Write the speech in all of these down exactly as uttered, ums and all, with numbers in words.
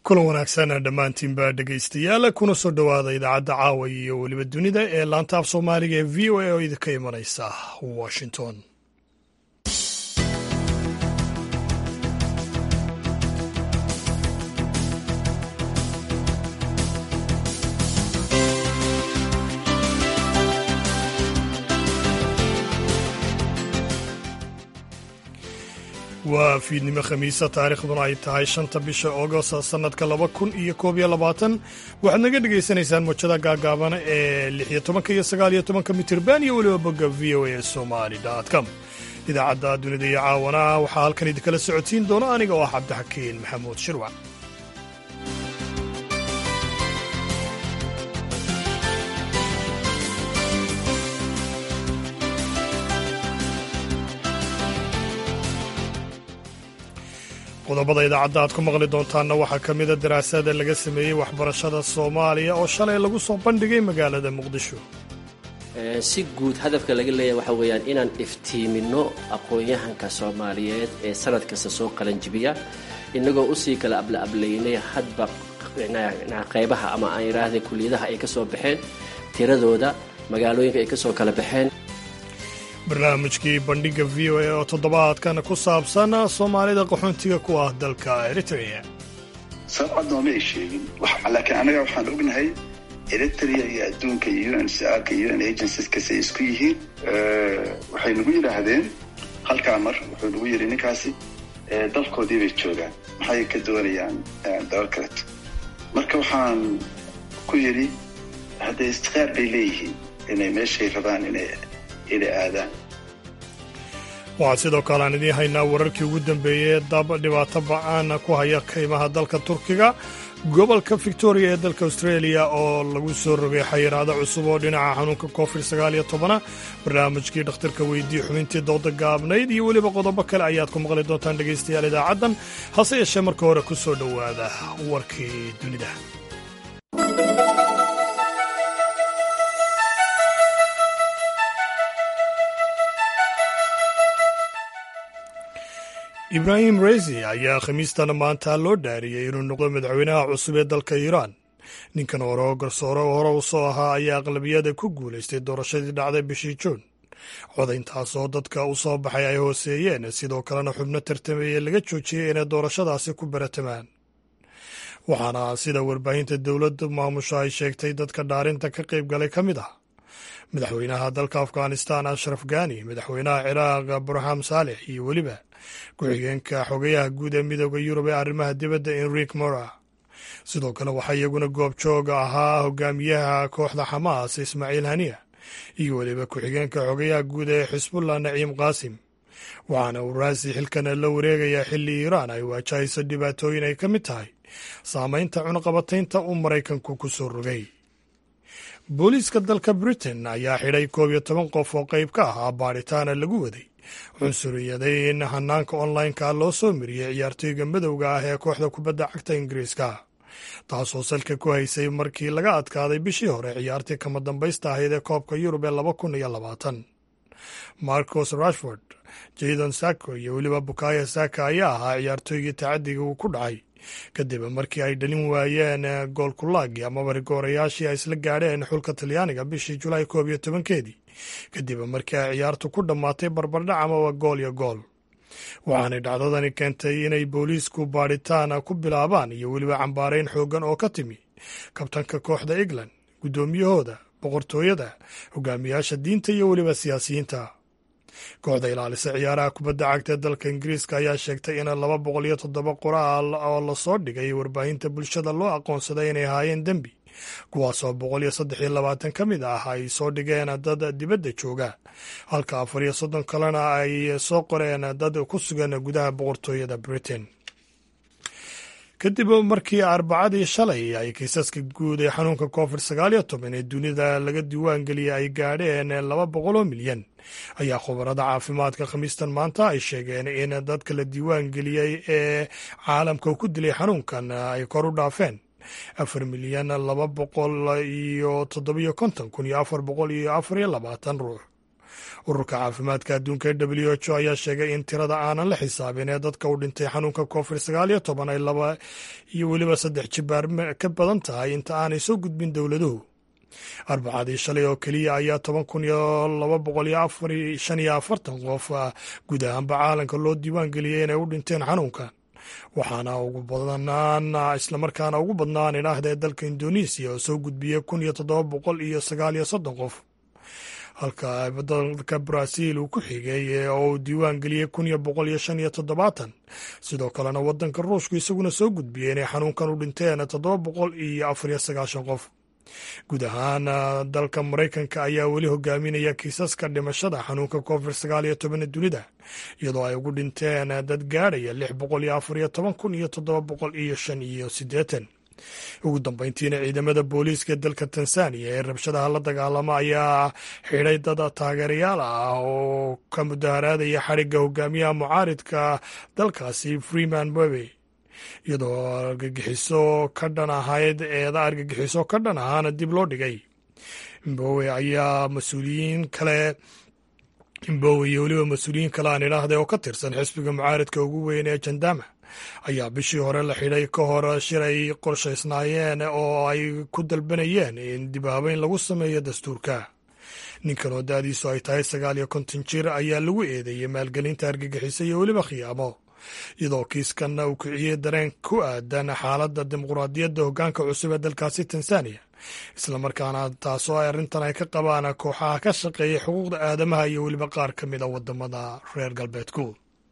kulan wanaagsan dhammaantiinba dhegaystayaal kuna soo dhowaada idaacadda caawa iyo weliba dunida ee laanta af soomaaliga ee v o a oo idinka imanaysa washington. waa fiidnimo khamiisa taariikhduna ay tahay shanta bisha agost sannadka laba kun iyo koob iyo labaatan waxaad naga dhegaysanaysaan mojada gaagaaban ee lix iyo tobanka iyo sagaal iyo tobanka mitirban iyo weliba bogga v o a somali com. idaacadda dunida iyo caawana waxaa halkan idinkala socodsiin doona aniga oo ah cabdixakiin maxamuud shirwac. qodobada idaacadda aad ku maqli doontaanna waxaa ka mida daraasada laga sameeyey waxbarashada soomaaliya oo shalay lagu soo bandhigay magaalada muqdisho. si guud hadafka laga leeyahay waxaa weeyaan inaan iftiiminno aqoon-yahanka soomaaliyeed ee sanad kasta soo qalanjibiya innagoo usii kala abla-ablaynay hadba qaybaha ama aan idhaahday kuliyadaha ay ka soo baxeen tiradooda magaalooyinka ay ka soo kala baxeen. barnaamijkii bandhigga v o a oo toddobaadkan ku saabsan soomaalida qaxoontiga ku ah dalka eritrea. sabcad nooma ay sheegin laakiin annaga waxaan ognahay eritrea iyo adduunka iyo u n c r ka iyo u n agencies-kasi ay isku yihiin. waxay nagu yidhaahdeen halkaa mar wuxuu nagu yidhi ninkaasi dalkoodii bay joogaan maxay ka doonayaan dalal kaleto. marka waxaan ku yidhi haddee istiqaar bay leeyihiin inay meeshay rabaan inay aadaan. waxaa sidoo kale aan idiin haynaa wararkii ugu dambeeyey dab dhibaato ba-aan ku haya kaymaha dalka turkiga, gobolka victoria ee dalka australia oo lagu soo rogay xayiraado cusub oo dhinaca xanuunka covid sagaal iyo tobana, barnaamijkii dhakhtarka weydii xubintii dooda gaabnayd iyo weliba qodobo kale ayaad ku maqli doontaan dhegaystayaal idaacaddan. hase yeeshee marka hore ku soo dhowaada warkii dunida. ibraahim reisi ayaa khamiistan maanta loo dhaariyey inuu noqdo madaxweynaha cusub ee dalka iiraan. ninkan hore oo garsoore hore u soo ahaa ayaa aqlabiyada ku guulaystay doorashadii dhacday bishii juun, codayntaas oo dadka u soo baxay ay hooseeyeen, sidoo kalena xubno tartameeye laga joojiyey inay doorashadaasi ku baratamaan. waxaana sida warbaahinta dowladda maamusho ay sheegtay dadka dhaarinta ka qayb galay ka mid ah madaxweynaha dalka afghanistan ashraf ghani, madaxweynaha ciraaq burham saalix iyo weliba ku-xigeenka xogayaha guud ee midooda yurub ee arrimaha dibadda enrique mora. sidoo kale waxaa iyaguna goobjooga ahaa hogaamiyaha kooxda xamaas ismaaciil haniya iyo weliba ku-xigeenka xogayaha guud ee xisbullah naciim qaasim. waxaana uu raasi xilkan la wareegayaa xilli iiraan ay waajahayso dhibaatooyin ay ka mid tahay saamaynta cunaqabataynta uu maraykanku ku soo rogay. booliiska dalka britain ayaa xidhay koob iyo toban qof oo qayb ka ahaa baadhitaana lagu waday cunsuriyaday in hanaanka online-ka loo soo miriyey ciyaartooyga madowga ah ee kooxda kubadda cagta ingiriiska, taasoo salka ku haysay markii laga adkaaday bishii hore ciyaartii kama dambaysta ahayd ee koobka yurub ee laba kun iyo labaatan. marcos rashford, jadon sako iyo weliba bukaya saka ayaa ahaa ciyaartooygii tacadiga uu ku dhacay kadib markii ay dhalin waayeen goolkulaagii amaba rigoorayaashii ay isla gaadheen xulka talyaaniga bishii julaay koob iyo tobankeedii kadib markii ay ciyaartu ku dhammaatay barbardhac amaba gool iyo gool. waxaanay dhacdadani keentay inay booliisku baadhitaan ku bilaabaan iyo weliba cambaarayn xooggan oo ka timi kabtanka kooxda england, guddoomiyahooda, boqortooyada, hogaamiyaasha diinta iyo weliba siyaasiyiinta. kooxda ilaalisa ciyaaraha kubadda cagta ee dalka ingiriiska ayaa sheegtay in laba boqol iyo toddoba qoraal oo lasoo dhigay warbaahinta bulshada loo aqoonsaday inay ahaayeen dembi, kuwaasoo boqol iyo saddex iyo labaatan ka mid ah ay soo dhigeen dad dibadda jooga, halka afar iyo soddon kalena ay soo qoreen dad ku sugan gudaha boqortooyada britain. kadib markii arbacadii shalay ay kiisaska guud ee xanuunka covid sagaal iyo toban ee dunida laga diiwaan geliyey ay gaadheen laba boqol oo milyan, ayaa khubarada caafimaadka khamiistan maanta ay sheegeen in dadka la diiwaan geliyey ee caalamka ku dilay xanuunkan ay kor u dhaafeen afar milyan laba boqol iyo toddobiyo konton kun iyo afar boqol iyo afar iyo labaatan ruux. ururka caafimaadka adduunka ee w h o ayaa sheegay in tirada aanan la xisaabin ee dadka u dhintay xanuunka covid sagaal iyo toban ay laba iyo weliba saddex jibaar ka badan tahay inta aanay soo gudbin dowladuhu. arbacadii shalay oo keliya ayaa toban kun iyo laba boqol iyo afar shan iyo afartan qof guud ahaanba caalamka loo diiwaan geliyey inay u dhinteen xanuunkan, waxaana ugu badnaan islamarkaana ugu badnaan idhaahdee dalka indonesiya oo soo gudbiyey kun iyo toddoba boqol iyo sagaal iyo soddon qof, halka dalka Brazil uu ku xigay oo uu diiwaan geliyey kun iyo boqol iyo shan iyo toddobaatan. sidoo kalena wadanka ruushku isaguna soo gudbiyey inay xanuunkan u dhinteen toddoba boqol iyo afar iyo sagaashan qof. guud ahaan dalka Maraykanka ayaa weli hogaaminaya kiisaska dhimashada xanuunka covid sagaal iyo toban ee dunida, iyadoo ay ugu dhinteen dad gaadhaya lix boqol iyo afar iyo toban kun iyo toddoba boqol iyo shan iyo siddeetan. ugu dambeyntiina ciidamada booliiska dalka Tansaaniya ee rabshadaha la dagaalama ayaa xidhay dad taageerayaal ah oo ka mudaharaadaya xarigga hogaamiyaha mucaaridka dalkaasi Freeman Mbowe, iyadoo argagixiso ka dhan ahayd eeda argagixiso ka dhan ahaana dib loo dhigay. Mbowe ayaa mas-uuliyiin kale Mbowe iyo weliba mas-uuliyiin kale aan idhaahday oo ka tirsan xisbiga mucaaridka ugu weyn ee Jandama ayaa bishii hore la xidhay ka hor shir ay qorshaysnaayeen oo ay ku dalbanayeen in dib habeyn lagu sameeyo dastuurka. ninkan oo da'diisu ay tahay sagaal iyo konton jir ayaa lagu eedeeyey maalgelinta argagixisa iyo weliba khiyaamo, iyadoo kiiskanna uu kiciyey dareen ku aadan xaaladda dimuqraadiyadda hoggaanka cusub ee dalkaasi Tansaaniya, islamarkaana taasoo ay arrintan ay ka qabaan kooxaha ka shaqeeya xuquuqda aadamaha iyo weliba qaar ka mid a waddamada reer galbeedku.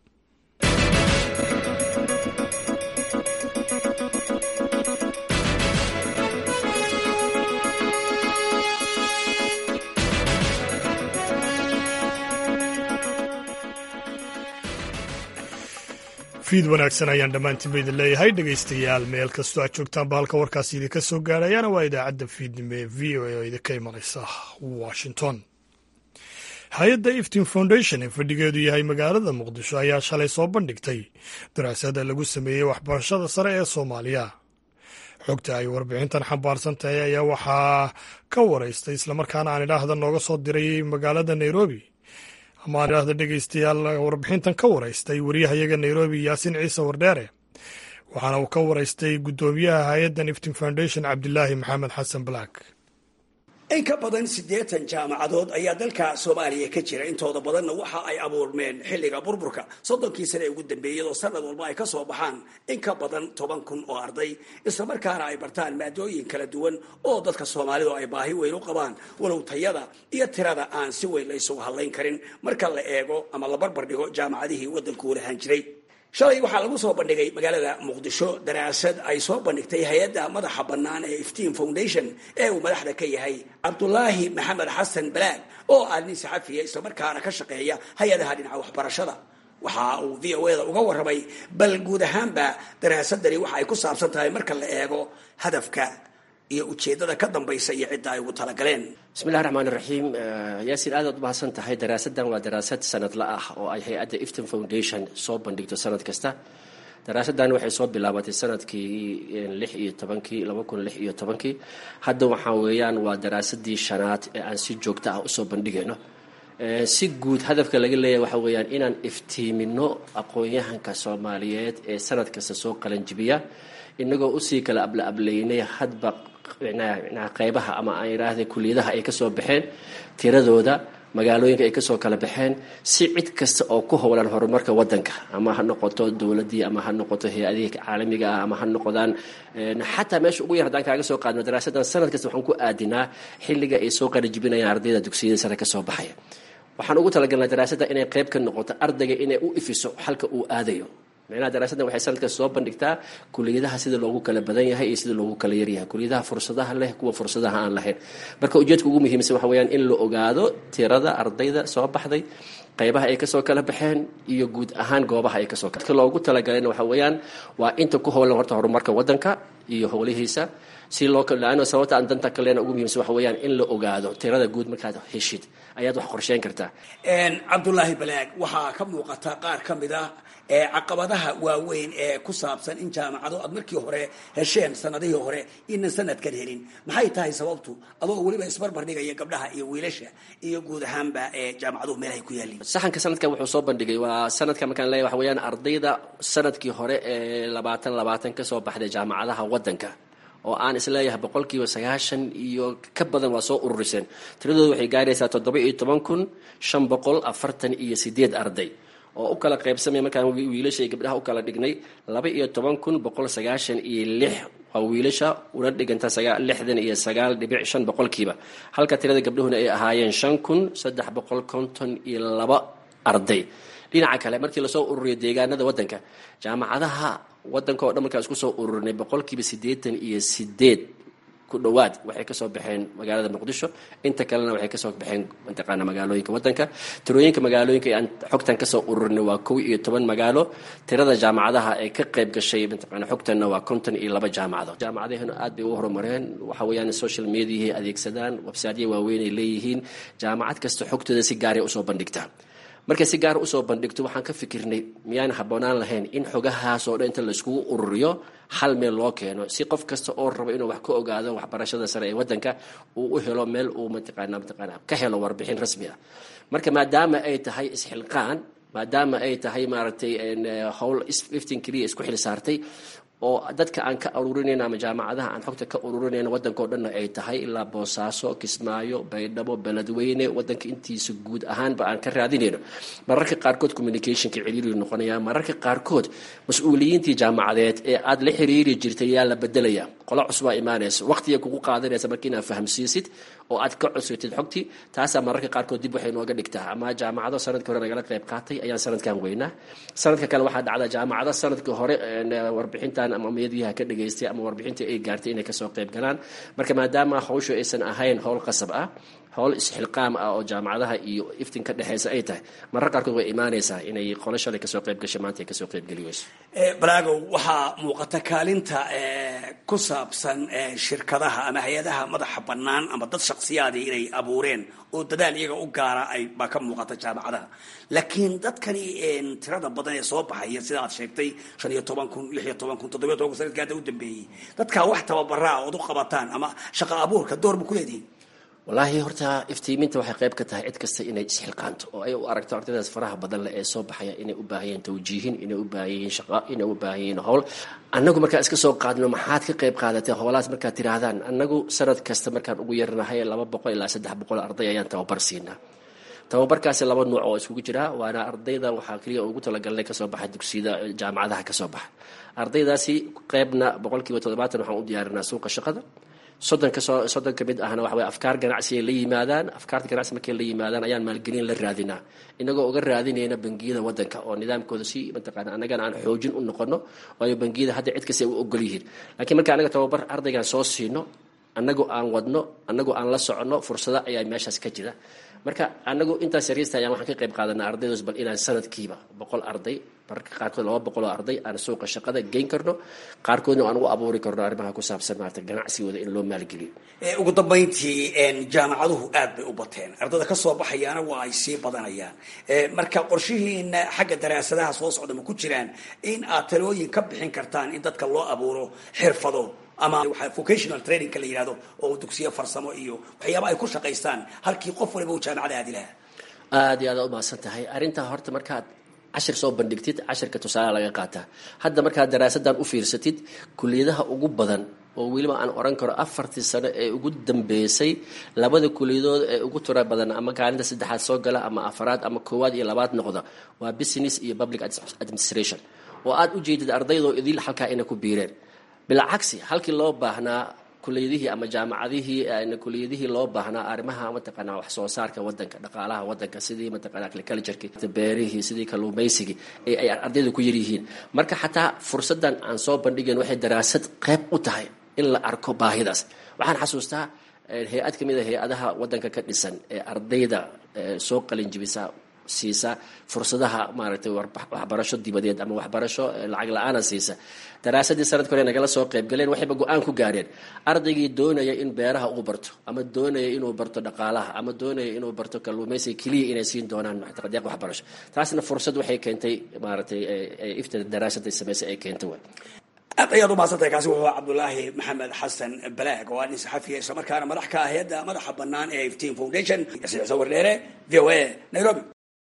fiid wanaagsan ayaan dhammaantiin ba idin leeyahay dhegaystayaal, meel kastoo aad joogtaanba halka warkaasi idinka soo gaadhayaana waa idaacadda fiidnimo ee v o a oo idinka imanaysa Washington. hay-adda Iftin Foundation ee fadhigeedu yahay magaalada Muqdisho ayaa shalay soo bandhigtay daraasada lagu sameeyey waxbarashada sare ee Soomaaliya. xogta ay warbixintan xambaarsan tahay ayaa waxaa ka waraystay islamarkaana aan idhaahda nooga soo diray magaalada Nairobi amaan idhaahda dhegaystayaal warbixintan ka waraystay wariyahayaga Nairobi Yaasin Ciise Wardheere, waxaana uu ka waraystay guddoomiyaha hay-addan Iftin Foundation Cabdilaahi Maxamed Xasan Black. in ka badan siddeetan jaamacadood ayaa dalka Soomaaliya ka jira, intooda badanna waxa ay abuurmeen xilliga burburka soddonkii sane ee ugu dambeeyay oo sanad walba ay ka soo baxaan in ka badan toban kun oo arday, isla markaana ay bartaan maadooyin kala duwan oo dadka Soomaalidu ay baahi weyn u qabaan, walow tayada iyo tirada aan si weyn la isugu hadlayn karin marka la eego ama la barbar dhigo jaamacadihii waddanku lahaan jiray. shalay waxaa lagu soo bandhigay magaalada Muqdisho daraasad ay soo bandhigtay hay-adda madaxa bannaan ee Iftin Foundation ee uu madaxda ka yahay Cabdulaahi Maxamed Xasan Black, oo ah nin saxafiya isla markaana ka shaqeeya hay-adaha dhinaca waxbarashada. waxa uu v o a da uga warramay bal guud ahaanba daraasadani waxa ay ku saabsan tahay marka la eego hadafka iyo ujeedada ka dambaysa iyo cidda ay ugu talagaleen. bismillahi raxmaani raxiim. yaasiin aad aad u mahadsan tahay. daraasaddan waa daraasad sanadla ah oo ay hay-adda Iftin Foundation soo bandhigto sanad kasta. daraasaddan waxay soo bilaabatay sanadkii lix iyo tobankii laba kun lix iyo tobankii. hadda waxaa weeyaan waa daraasadii shanaad ee aan si joogto ah usoo bandhigayno. si guud hadafka laga leeyahay waxa weeyaan inaan iftiimino aqoon-yahanka Soomaaliyeed ee sanad kasta soo qalanjibiya, inagoo usii kala abla ablaynay hadba qaybaha ama aan yidhaahday kuliyadaha ay ka soo baxeen, tiradooda, magaalooyinka ay ka soo kala baxeen, si cid kasta oo ku howlan horumarka waddanka, ama ha noqoto dowladdii, ama ha noqoto hay-adihii caalamiga ah, ama ha noqdaan xataa meesha ugu yar haddaan kaaga soo qaadno daraasaddan sanad kasta waxaan ku aadinaa xilliga ay soo qalanjibinayaan ardayda dugsiyada sare ka soo baxaya. waxaan ugu talagalnaa daraasadda inay qayb ka noqoto ardayga inay u ifiso halka uu aadayo. macnaha daraasaddan waxay sanadkaas soo bandhigtaa kuliyadaha sida loogu kala badan yahay iyo sida loogu kala yar yahay, kuliyadaha fursadaha leh, kuwa fursadaha aan lahayn. marka ujeedka ugu muhiimsan waxa weeyaan in la ogaado tirada ardayda soo baxday, qaybaha ay kasoo kala baxeen, iyo guud ahaan goobaha ay kasoo kala loogu talagalayna waxa weeyaan waa inta ku howlan horta horumarka waddanka iyo howlihiisa, si loo kalaano sababta aan danta kaleena ugu muhiimsan waxa weeyaan in la ogaado tirada guud markaad heshid ayaad wax qorsheyn kartaa. Cabdulaahi Balaag, waxaa ka muuqata qaar ka mid ah ee caqabadaha waaweyn ee ku saabsan in jaamacado aad markii hore hesheen sanadihii hore inan sanadkan helin maxay tahay sababtu adoo weliba isbarbar dhigaya gabdhaha iyo wiilasha iyo guud ahaanba ee jaamacaduhu meelahay ku yaalliin saxanka sanadkan wuxuu soo bandhigay waa sanadka markaan leeyahay waxa weeyaan ardayda sanadkii hore ee labaatan labaatan ka soo baxday jaamacadaha waddanka oo aan isleeyahay boqolkiiba sagaashan iyo ka badan waa soo ururiseen tiradooda waxay gaaraysaa toddoba iyo toban kun shan boqol afartan iyo sideed arday oo u kala qaybsamay markaan wiilasha iyo gabdhaha u kala dhignay laba iyo toban kun boqol sagaashan iyo lix waa wiilasha una dhiganta lixdan iyo sagaal dhibic shan boqolkiiba halka tirada gabdhuhuna ay ahaayeen shan kun saddex boqol konton iyo laba arday dhinaca kale markii lasoo ururiyo deegaanada waddanka jaamacadaha waddanka oo dhan markaan isku soo ururinay boqolkiiba siddeetan iyo sideed ku dhowaad waxay kasoo baxeen magaalada muqdisho inta kalena waxay kasoo baxeen mataqaana magaalooyinka waddanka tirooyinka magaalooyinka aan xogtan kasoo ururinay waa kow iyo toban magaalo tirada jaamacadaha ee ka qayb gashay mataqaana xogtanna waa konton iyo laba jaamacado jaamacadahana aad bay u horumareen waxa weeyaan social media adeegsadaan website waaweyn ay leeyihiin jaamacad kasta xogtooda si gaar ah usoo bandhigtaa markay si gaar usoo bandhigto waxaan ka fikirnay miyaan habboonaan lahayn in xogahaas oo dhan inta laiskugu ururiyo hal meel loo keeno si qof kasta oo rabo inuu wax ka ogaado waxbarashada sare ee waddanka uu u helo meel uu mataqaana mataqaana ka helo warbixin rasmi ah marka maadaama ay tahay isxilqaan maadaama ay tahay maaragtay howl iftiin keliya isku xil saartay oo dadka aan ka ururinayna ama jaamacadaha aan xogta ka ururinayna waddanka oo dhanna ay tahay ilaa boosaaso kismaayo baydhabo beledweyne waddanka intiisa guud ahaanba aan ka raadinayno mararka qaarkood communicationka ciriiri noqonaya mararka qaarkood mas-uuliyiintii jaamacadeed ee aad la xiriiri jirtay yaa la bedelaya qolo cusbaa imaanaysa waqtiga kugu qaadanaysa marka inaad fahamsiisid oo aad ka cusutid xogtii taasaa mararka qaarkood dib waxay nooga dhigtaa ama jaamacado sanadkii hore nagala qayb qaatay ayaan sanadkan weynaa sanadka kale waxaa dhacda jaamacado sanadkii hore warbixintan ama meediyaha ka dhageystay ama warbixintii ay gaartay inay kasoo qayb galaan marka maadaama hawshu aysan ahayn howl qasab ah howl isxilqaam ah oo jaamacadaha iyo iftiin ka dhexeysa ay tahay marar qaarkood way imaanaysaa inay qolo shalay kasoo qayb gashay maanta ay kasoo qayb geli weyso balaagow waxaa muuqata kaalinta ku saabsan shirkadaha ama hay-adaha madaxa bannaan ama dad shaksiyaadii inay abuureen oo dadaal iyaga u gaara ay baa ka muuqata jaamacadaha laakiin dadkani tirada badan ee soo baxaya sida aad sheegtay shan iyo toban kun lix iyo toban kun toddobiyo toban kun sanadkii hadda u dambeeyey dadkaa wax tababaraa ood u qabataan ama shaqa abuurka door ma ku leedihin wallaahi horta iftiiminta waxay qayb ka tahay cid kasta inay isxilqaanto oo ay u aragto ardaydaas faraha badan leh ee soo baxaya inay u baahan yihiin tawjiihin inay u baahan yihiin shaqo inay u baahan yihiin howl annagu markaan iska soo qaadno maxaad ka qayb qaadatay howlahaas markaad tidhaahdaan annagu sanad kasta markaan ugu yarnahay laba boqol ilaa saddex boqol arday ayaan tababar siinaa tababarkaasi laba nuuc oo isugu jira waana ardayda waxaa keliya ugu talagalnay kasoo baxa dugsiyada jaamacadaha kasoo baxa ardaydaasi qaybna boqolkiiba toddobaatan waxaan u diyaarinaa suuqa shaqada soddon kasoo soddon ka mid ahna waxa way afkaar ganacsi ay la yimaadaan afkaarta ganacsi markay la yimaadaan ayaan maalgelin la raadinaa inagoo uga raadinayna bangiyada waddanka oo nidaamkooda si mataqaana annagana aan xoojin u noqono waayo bangiyada hadda cid kasta ay u ogol yihiin laakiin marka anaga tababar ardaygan soo siino annagu aan wadno annagu aan la soconno fursado ayaa meeshaas ka jira marka anagu intaas yariista ayaan waxaan ka qayb qaadanaa ardaydoos bal inaan sanadkiiba boqol arday mararka qaarkood laba boqol oo arday aan suuqa shaqada geyn karno qaarkoodna aan ugu abuuri karno arrimaha ku saabsan maarata ganacsigooda in loo maalgeliyo ugu dambayntii jaamacaduhu aad bay u bateen ardayda ka soo baxayaana waa ay sii badanayaan marka qorshihiina xagga daraasadaha soo socda ma ku jiraan in aad talooyin ka bixin kartaan in dadka loo abuuro xirfado ama waxa vocational training ka la yiraahdo oo dugsiyo farsamo iyo waxyaabo ay ku shaqaystaan halkii qof waliba uu jaamacada aadi lahaa aad iyo aad u mahadsan tahay arrintaa horta markaad cashir soo bandhigtid cashirka tusaale laga qaataa hadda markaad daraasadan u fiirsatid kuliyadaha ugu badan oo weliba aan oran karo afartii sano ee ugu dambeysay labada kuliyadood ee ugu tura badan ama kaalinta saddexaad soo gala ama afaraad ama koowaad iyo labaad noqda waa business iyo public administration oo aad u jeedid ardaydoo idil halkaa inay ku biireen bilcagsi halkii loo baahnaa kuliyadihii ama jaamacadihii kuliyadihii loo baahnaa arrimaha mataqaanaa wax soo saarka waddanka dhaqaalaha waddanka sidii mataqaanaa agriculture beerihii sidii kalluumaysigii ay ay ardaydu ku yaryihiin marka xataa fursaddan aan soo bandhigeen waxay daraasad qayb u tahay in la arko baahidaas waxaan xasuustaa hay-ad ka mid a hay-adaha waddanka ka dhisan ee ardayda soo qalin jibisa siisa fursadaha maaragtay waxbarasho dibadeed ama waxbarasho lacag la-aana siisa. daraasadii sanadka hore nagala soo qayb galeen waxayba go-aan ku gaareen ardaygii doonaya in beeraha uu barto ama doonaya inuu barto dhaqaalaha ama doonaya inuu barto kalluumaysiga keliya inay siin doonaan deeq waxbarasho. taasna fursad waxay keentay maaragtay ifta daraasadii samaysay ay keentay. aad ayaad umahadsantahay. kaasi wuxuu cabdulaahi maxamed xasan balaag oo nin saxafiya isla markaana madax ka ah hay'adda madaxa bannaan ee iftiin foundation. sawir dheere v o a nairobi.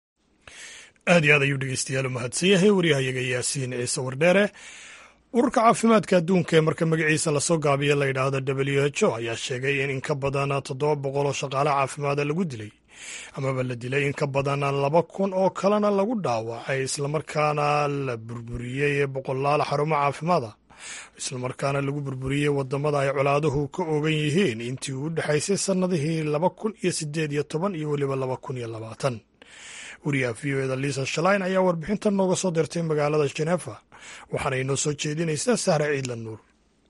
aad iyo aad ayuu dhegeystayaal u mahadsan yahay waryahayaga yaasiin ciise wardheere. ururka caafimaadka adduunka ee marka magaciisa lasoo gaabiya la yidhaahdo w h o ayaa sheegay in in ka badan toddoba boqol oo shaqaale caafimaada lagu dilay amaba la dilay in ka badan laba kun oo kalena lagu dhaawacay islamarkaana la burburiyey boqolaal xarumo caafimaada islamarkaana lagu burburiyey wadamada ay colaaduhu ka ogan yihiin intii u dhexaysay sannadihii laba kun iyo sideed iyo toban iyo weliba laba kun iyo labaatan. wariyaha v o eda liisa shalayn ayaa warbixintan nooga soo dirtay magaalada jenefa waxaana inoo soo jeedinaysaa sahra ciidlan nuur.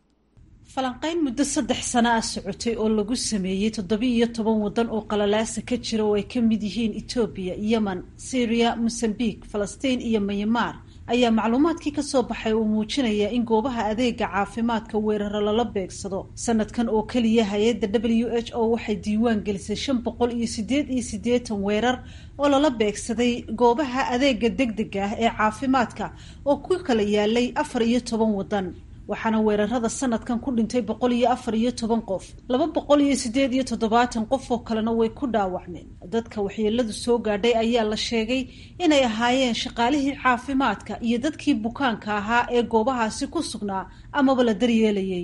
falanqayn muddo saddex sano ah socotay oo lagu sameeyey toddobiiyo toban waddan oo qalalaasa ka jira oo ay ka mid yihiin etoobiya, yemen, syriya, mosambique, falastiin iyo myanmar ayaa macluumaadkii ka soo baxay uu muujinaya in goobaha adeega caafimaadka weeraro lala beegsado. sanadkan oo keliya hay-adda w h o waxay diiwaan gelisay shan boqol iyo sideed iyo siddeetan weerar oo lala beegsaday goobaha adeega degdega ah ee caafimaadka oo ku kala yaalay afar iyo toban waddan. waxaana weerarada sanadkan ku dhintay boqol iyo afar iyo toban qof, laba boqol iyo sideed iyo toddobaatan qof oo kalena way ku dhaawacmeen. dadka waxyeeladu soo gaadhay ayaa la sheegay inay ahaayeen shaqaalihii caafimaadka iyo dadkii bukaanka ahaa ee goobahaasi ku sugnaa amaba la daryeelayay.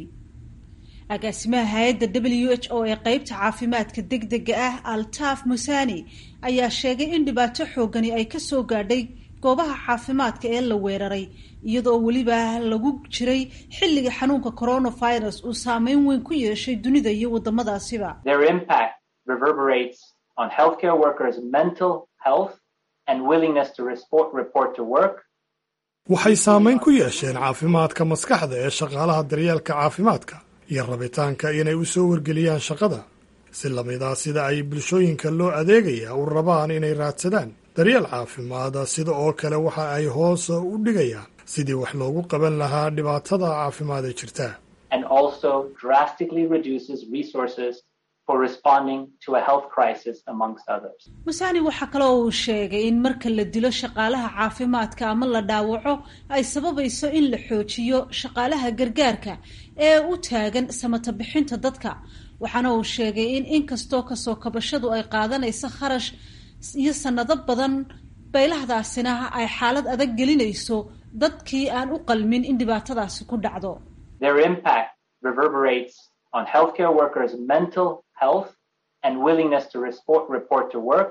agaasimaha hay-adda w h o ee qeybta caafimaadka degdega ah altaf musani ayaa sheegay in dhibaato xoogani ay kasoo gaadhay goobaha caafimaadka ee la weeraray iyadoo weliba lagu jiray xilliga xanuunka coronavirus uu saameyn weyn ku yeeshay dunida iyo wadamadaasiba. Their impact reverberates on healthcare workers' mental health and willingness to report, report to work. waxay saameyn ku yeesheen caafimaadka maskaxda ee shaqaalaha daryeelka caafimaadka iyo rabitaanka inay u soo wargeliyaan shaqada si lamida sida ay bulshooyinka loo adeegaya u rabaan inay raadsadaan daryeel caafimaada. sida oo kale waxa ay hoos u dhigayaan sidii wax loogu qaban lahaa dhibaatada caafimaad ee jirta. And also drastically reduces resources for responding to a health crisis amongst others. musani waxa kale oo uu sheegay in marka la dilo shaqaalaha caafimaadka ama la dhaawaco ay sababayso in la xoojiyo shaqaalaha gargaarka ee u taagan samata bixinta dadka. waxaana uu sheegay in inkastoo kasoo kabashadu ay qaadanayso kharash iyo sanado badan baylahdaasina ay xaalad adag gelinayso dadkii aan u qalmin in dhibaatadaasi ku dhacdo. Their impact reverberates on healthcare workers' mental health and willingness to report, report to work,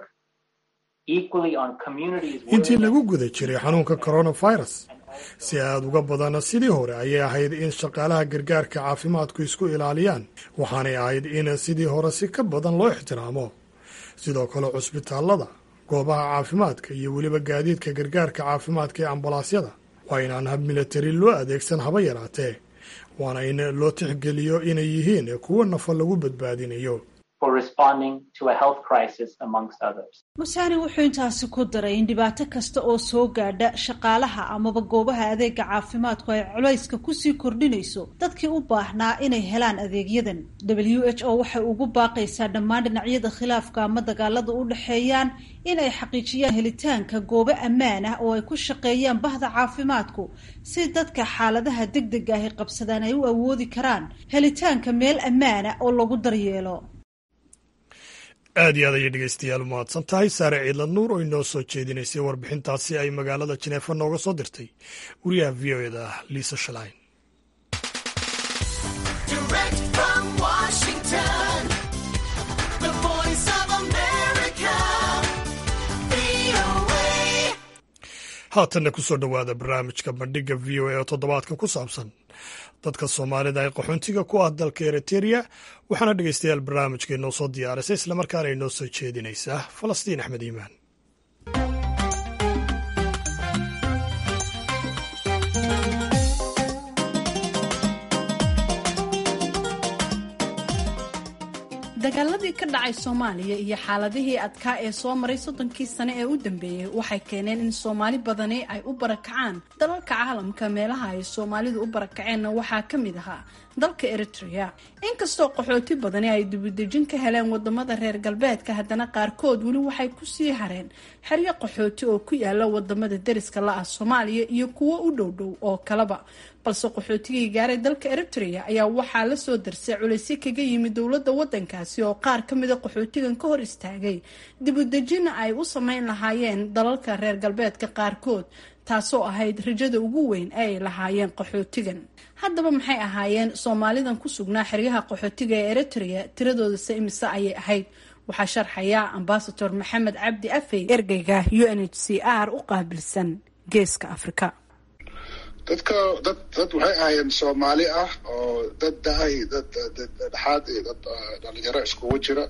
equally on communities. intii lagu guda jiray xanuunka coronavirus si aad uga badana sidii hore ayay ahayd in shaqaalaha gargaarka caafimaadku isku ilaaliyaan, waxaanay ahayd in sidii hore si ka badan loo ixtiraamo. sidoo kale cusbitaalada, goobaha caafimaadka iyo weliba gaadiidka gargaarka caafimaadka ee ambalaasyada waa inaan hab militari loo adeegsan haba yaraatee, waana in loo tixgeliyo inay yihiin kuwo nafa lagu badbaadinayo. For responding to a health crisis amongst others. musani wuxuu intaasi ku daray in dhibaato kasta oo soo gaadha shaqaalaha amaba goobaha adeega caafimaadku ay culayska kusii kordhinayso dadkii u baahnaa inay helaan adeegyadan. w h o waxay ugu baaqaysaa dhammaan dhinacyada khilaafka ama dagaalada u dhexeeyaan in ay xaqiijiyaan helitaanka goobo ammaan ah oo ay ku shaqeeyaan bahda caafimaadku si dadka xaaladaha degdega ahi qabsadaan ay u awoodi karaan helitaanka meel ammaan ah oo lagu daryeelo. aad iyo aad ayay dhegeystayaal u mahadsan tahay saare ciidla nuur oo inoo soo jeedinaysay warbixintaasi ay magaalada jeneefa nooga soo dirtay wariyaha v o eda liisa shalayn. haatanna kusoo dhowaada barnaamijka bandhiga v o a oo toddobaadka ku saabsan dadka soomaalida ee qaxoontiga ku ah dalka eriteria. waxaana dhegeystayaal barnaamijka inoo soo diyaarisay islamarkaana inoo soo jeedinaysaa falastiin axmed iimaan. dagaaladii ka dhacay Soomaaliya iyo xaaladihii adkaa ee soo maray soddonkii sano ee u dambeeyay waxay keeneen in Soomaali badani ay u barakacaan dalalka caalamka. meelaha ay Soomaalidu u barakaceen waxaa ka mid ahaa dalka Eritrea. inkastoo qaxooti badani ay dibadejin ka heleen wadamada reer galbeedka, haddana qaarkood weli waxay ku sii hareen xeryo qaxooti oo ku yaala wadamada deriska la ah Soomaaliya iyo kuwo u dhow dhow oo kaleba. balse qaxootigii gaaray dalka Eritrea ayaa waxaa la soo darsay culaysyo kaga yimid dowladda wadankaasi oo qaar ka mid ah qaxootigan ka hor istaagay dibadejin ay u sameyn lahaayeen dalalka reer galbeedka qaarkood, taasoo ahayd rajada ugu weyn ee ay lahaayeen qaxootigan. haddaba maxay ahaayeen Soomaalidan ku sugnaa xeryaha qaxootiga ee Eritrea? tiradooda se imise ayay ahayd? waxaa sharxaya Ambassador Maxamed Cabdi Afey, ergeyga U N H C R u qaabilsan Geeska Afrika. dadka dad dad waxay ahaayeen Soomaali ah oo dad dahay dad dhaxaad iyo dad dhalinyaro iskugu jira.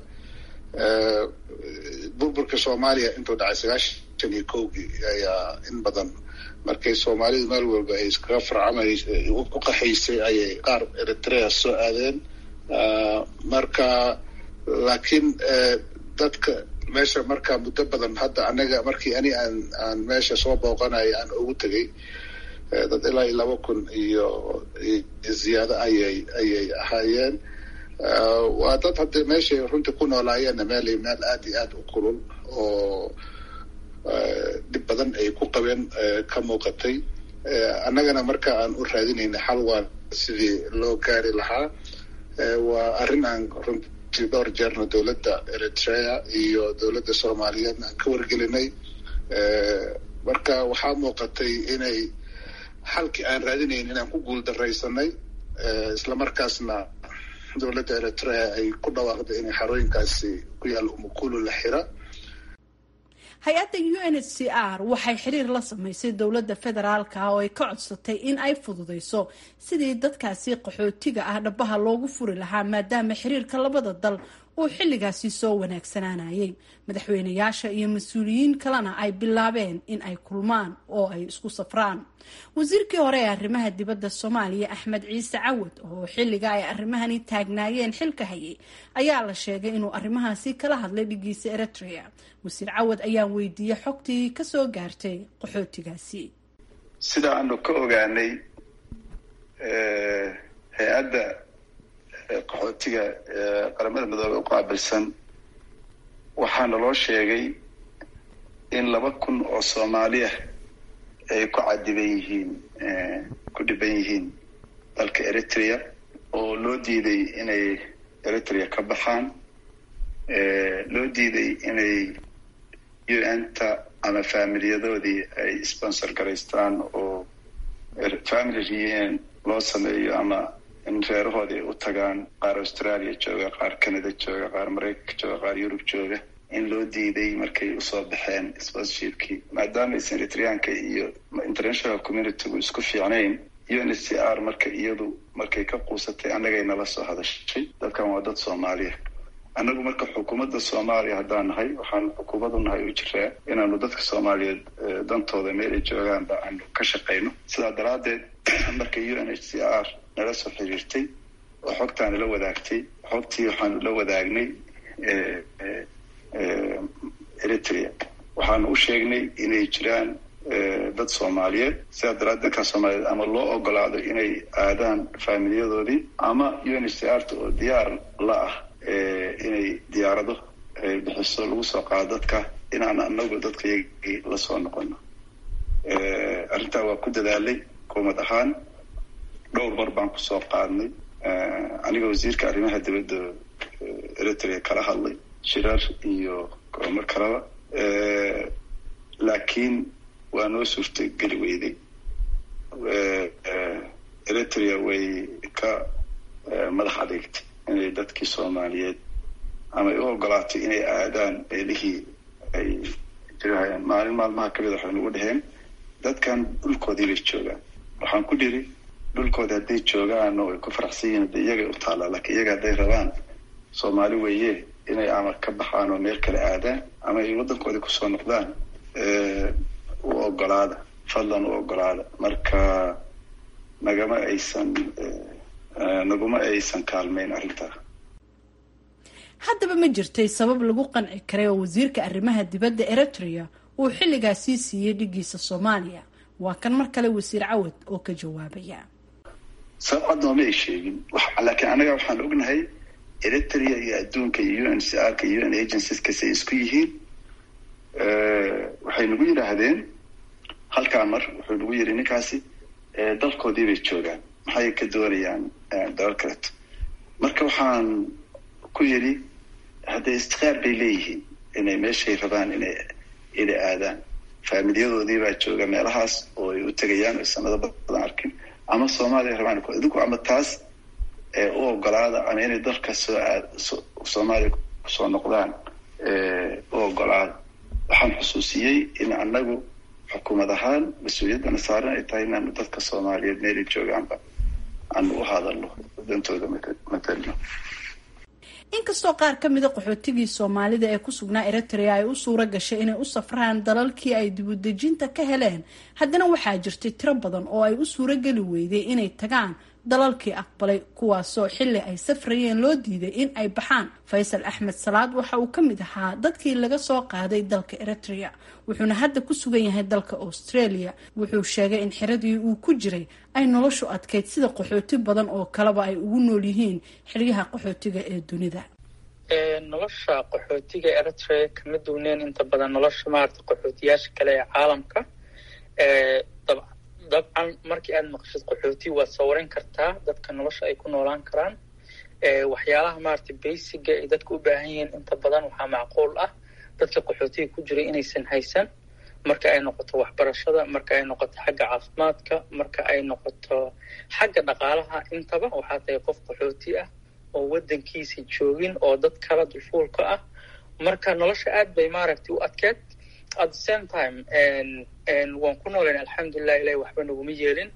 burburka Soomaaliya intuu dhacay sagaashan iyo kowgii ayaa in badan markay Soomaalidu meel walba ay iskaga farcamaysay u qaxaysay ayay qaar Eritrea soo aadeen. marka laakiin dadka meesha marka muddo badan hadda anaga markii ani aan aan meesha soo booqanay aan ugu tagay dad ilaa laba kun iyo ziyaado ayay ayay ahaayeen. waa dad hadda meeshay runtii ku noolaayeen meel meel aad iyo aad u kulul oo dib badan ay ku qabeen ka muuqatay. annagana marka aan u raadinayna xal waa sidii loo gaari lahaa. waa arrin aan runtii dhowr jeerna dowladda Eritrea iyo dowladda Soomaaliyeed aan ka wargelinay. marka waxaa muuqatay inay halkii aan raadinayn inaan ku guuldaraysanay, isla markaasna dowladda Eritrea ay ku dhawaaqday inay xarooyinkaasi ku yaal Umukulu la xira. hay-adda U N H C R waxay xiriir la samaysay dowladda federaalka oo ay ka codsatay in ay fududeyso sidii dadkaasi qaxootiga ah dhabaha loogu furi lahaa, maadaama xiriirka labada dal uu xilligaasi soo wanaagsanaanayay. madaxweynayaasha iyo mas-uuliyiin kalena ay bilaabeen in ay kulmaan oo ay isku safraan. wasiirkii hore ee arrimaha dibadda Soomaaliya Axmed Ciise Cawad oo xilliga ay arrimahani taagnaayeen xilka hayay ayaa la sheegay inuu arrimahaasi kala hadlay dhigiisa Eritrea. wasiir Cawad ayaa weydiiyay xogtii ka soo gaartay qaxootigaasi. sida aanu ka ogaanay hay-adda qaxootiga qaramada midoobay u qaabilsan waxaana loo sheegay in laba kun oo Soomaaliya ay ku cadiban yihiin ku dhiban yihiin dalka Eritrea oo loo diiday inay Eritrea ka baxaan, loo diiday inay U N-ta ama familiyadoodii ay sponsor garaystaan oo family reunion loo sameeyo ama in reerahoodii u tagaan. qaar Australia jooga, qaar Canada jooga, qaar Mareykanka jooga, qaar Yurub jooga, in loo diiday markay usoo baxeen sponsorshipkii. maadaama aysan Eritreanka iyo international community-gu isku fiicnayn, U N H C R marka iyadu markay ka quusatay annagay nala soo hadashay. dadkan waa dad Soomaaliya. annagu marka xukuumadda Soomaaliya haddaan nahay waxaan xukuumaddu nahay u jiraa inaanu dadka Soomaaliyeed dantooda meel ay joogaanba aanu ka shaqayno. sidaa daraaddeed marka U N H C R nala soo xiriirtay oo xogtaan la wadaagtay, xogtii waxaanu la wadaagnay Eritrea. waxaanu u sheegnay inay jiraan dad Soomaaliyeed. sidaa daraaddeed dadka Soomaaliyeed ama loo ogolaado inay aadaan familiyadoodii ama U N H C R oo diyaar la ah inay diyaarado bixiso lagu soo qaado dadka inaan anagu dadka iyagii la soo noqono. arrintaa waa ku dadaalay xukuumad ahaan. dhowr mar baan kusoo qaadnay aniga wasiirka arrimaha dibadda Eritrea kala hadlay shirar iyo koromar kalaba, laakiin waa noo suurtay geli weyday. Eritrea way ka madax adeegtay inay dadkii Soomaaliyeed ama ay u ogolaatay inay aadaan meelihii ay jirahayeen. maalin maalmaha kamid waxay nagu dhaheen dadkan dhulkoodii bay joogaan. waxaan ku dhiri dhulkooda hadday joogaan oo ay ku faraxsan yihiin hadda iyagay u taallaa, laakiin iyaga hadday rabaan Soomaali weeye inay ama ka baxaan oo meel kale aadaan ama ay waddankoodii kusoo noqdaan u ogolaada, fadlan u ogolaada. marka nagama aysan naguma aysan kaalmayn arrintaa. haddaba ma jirtay sabab lagu qanci karay oo wasiirka arrimaha dibadda Eritrea uu xilligaasi siiyey dhigiisa Soomaaliya. waa kan mar kale wasiir Cawad oo ka jawaabaya. sababta ma sheegin wax laakiin anaga waxaan ognahay Eritrea iyo adduunka U N C R ka U N agencies ka say isku yihiin ee waxay nagu yiraahdeen halka mar wuxuu nagu yiri ninkaasi ee dalkoodii bay joogaan maxay ka doonayaan dalka marka waxaan ku yiri hadday istiqaar bay leeyihiin inay meeshay rabaan inay inay aadaan faamilyadoodii baa jooga meelahaas oo ay u tagayaan sanado badan arkin ama Soomaaliya rabaan ku idinku ama taas ee oo ogolaada ama inay dalka soo Soomaaliya soo noqdaan ee oo ogolaada waxaan xusuusiyay in anagu xukuumad ahaan mas'uuliyadana saaran ay tahay in dadka Soomaaliyeed meel joogaanba aan u hadalno dantooda matalno. inkastoo qaar ka mid ah qaxootigii Soomaalida ee ku sugnaa Eritrea ay u suura gashay inay u safraan dalalkii ay dib u dejinta ka heleen, haddana waxaa jirtay tiro badan oo ay u suura gali weyday inay tagaan dalalkii aqbalay, kuwaasoo xilli ay safrayeen loo diiday in ay baxaan. Faysal Axmed Salaad waxa uu ka mid ahaa dadkii laga soo qaaday dalka Eritrea, wuxuuna hadda ku sugan yahay dalka Australia. wuxuu sheegay in xiradii uu ku jiray ay noloshu adkeyd sida qaxooti badan oo kaleba ay ugu nool yihiin xilliyaha qaxootiga ee dunida. ee nolosha qaxootiga Eritrea kama duwaneen inta badan nolosha maarta qaxootiyaasha kale ee caalamka. ee dabcan markii aad maqashid qaxooti waa sawarin kartaa dadka nolosha ay ku noolaan karaan. ee waxyaalaha maarta basic ee dadku u baahan yihiin inta badan waxaa macquul ah dadka qaxootiga ku jira inaysan haysan, marka ay noqoto waxbarashada, marka ay noqoto xagga caafimaadka, marka ay noqoto xagga dhaqaalaha. intaba waxaa tahay qof qaxooti ah oo wadankiisa joogin oo dad kala dulfuulka ah, marka nolosha aad bay maaragtay u adkeed. at the same time and and waan ku noolayn alxamdulilah, ilaahay waxba naguma yeelin.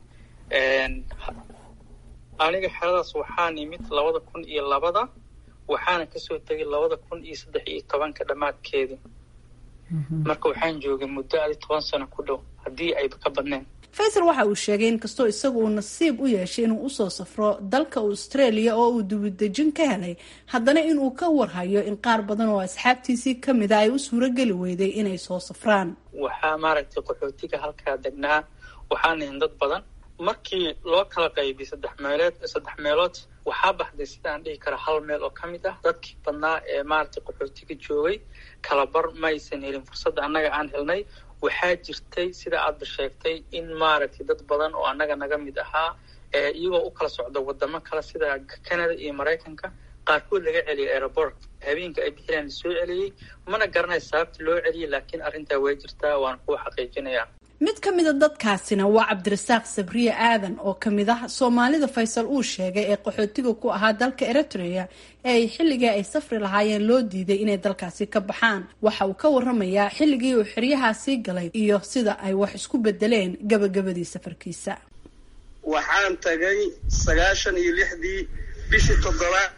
aniga xeradaas waxaan imid labada kun iyo labada, waxaana kasoo tegay labada kun iyo saddex iyo tobanka dhammaadkeedii. marka waxaan joogay muddo adi toban sano ku dhow haddii ayba ka badneen. Faysal waxa uu sheegay in kastoo isagu uu nasiib u yeeshay inuu usoo safro dalka Australia oo uu dibadejin ka helay, haddana inuu ka warhayo in qaar badan oo asxaabtiisii ka mid ah ay u suura gali weyday inay soo safraan. waxaa maaragtay qaxootiga halkaa degnaa waxaan ahayn dad badan. markii loo kala qaybiyay saddex meelood saddex meelood waxaa baxday sidaan dhihi kara hal meel oo ka mid ah dadkii badnaa ee maaragtay qaxootiga joogay kala bar maysan helin fursadda annaga aan helnay. waxaa jirtay sida aadba sheegtay in maaragtay dad badan oo annaga naga mid ahaa ee iyagoo u kala socda wadamo kale sida Canada iyo Mareykanka qaarkood laga celiyay airport habeenka ay bixiyaan soo celiyay. mana garanay sababta loo celiyay, laakiin arrintaa way jirtaa, waan ku xaqiijinayaa. mid ka mid a dadkaasina waa Cabdirasaaq Sabriye Aadan oo ka mid ah Soomaalida Faysal uu sheegay ee qaxootiga ku ahaa dalka Eritrea ee ay xilligii ay safri lahaayeen loo diiday inay dalkaasi ka baxaan. waxa uu ka waramayaa xilligii uu xeryahaasi galay iyo sida ay wax isku bedeleen gabagabadii safarkiisa. waxaan tagay sagaashan iyo lixdii bishii toddobaad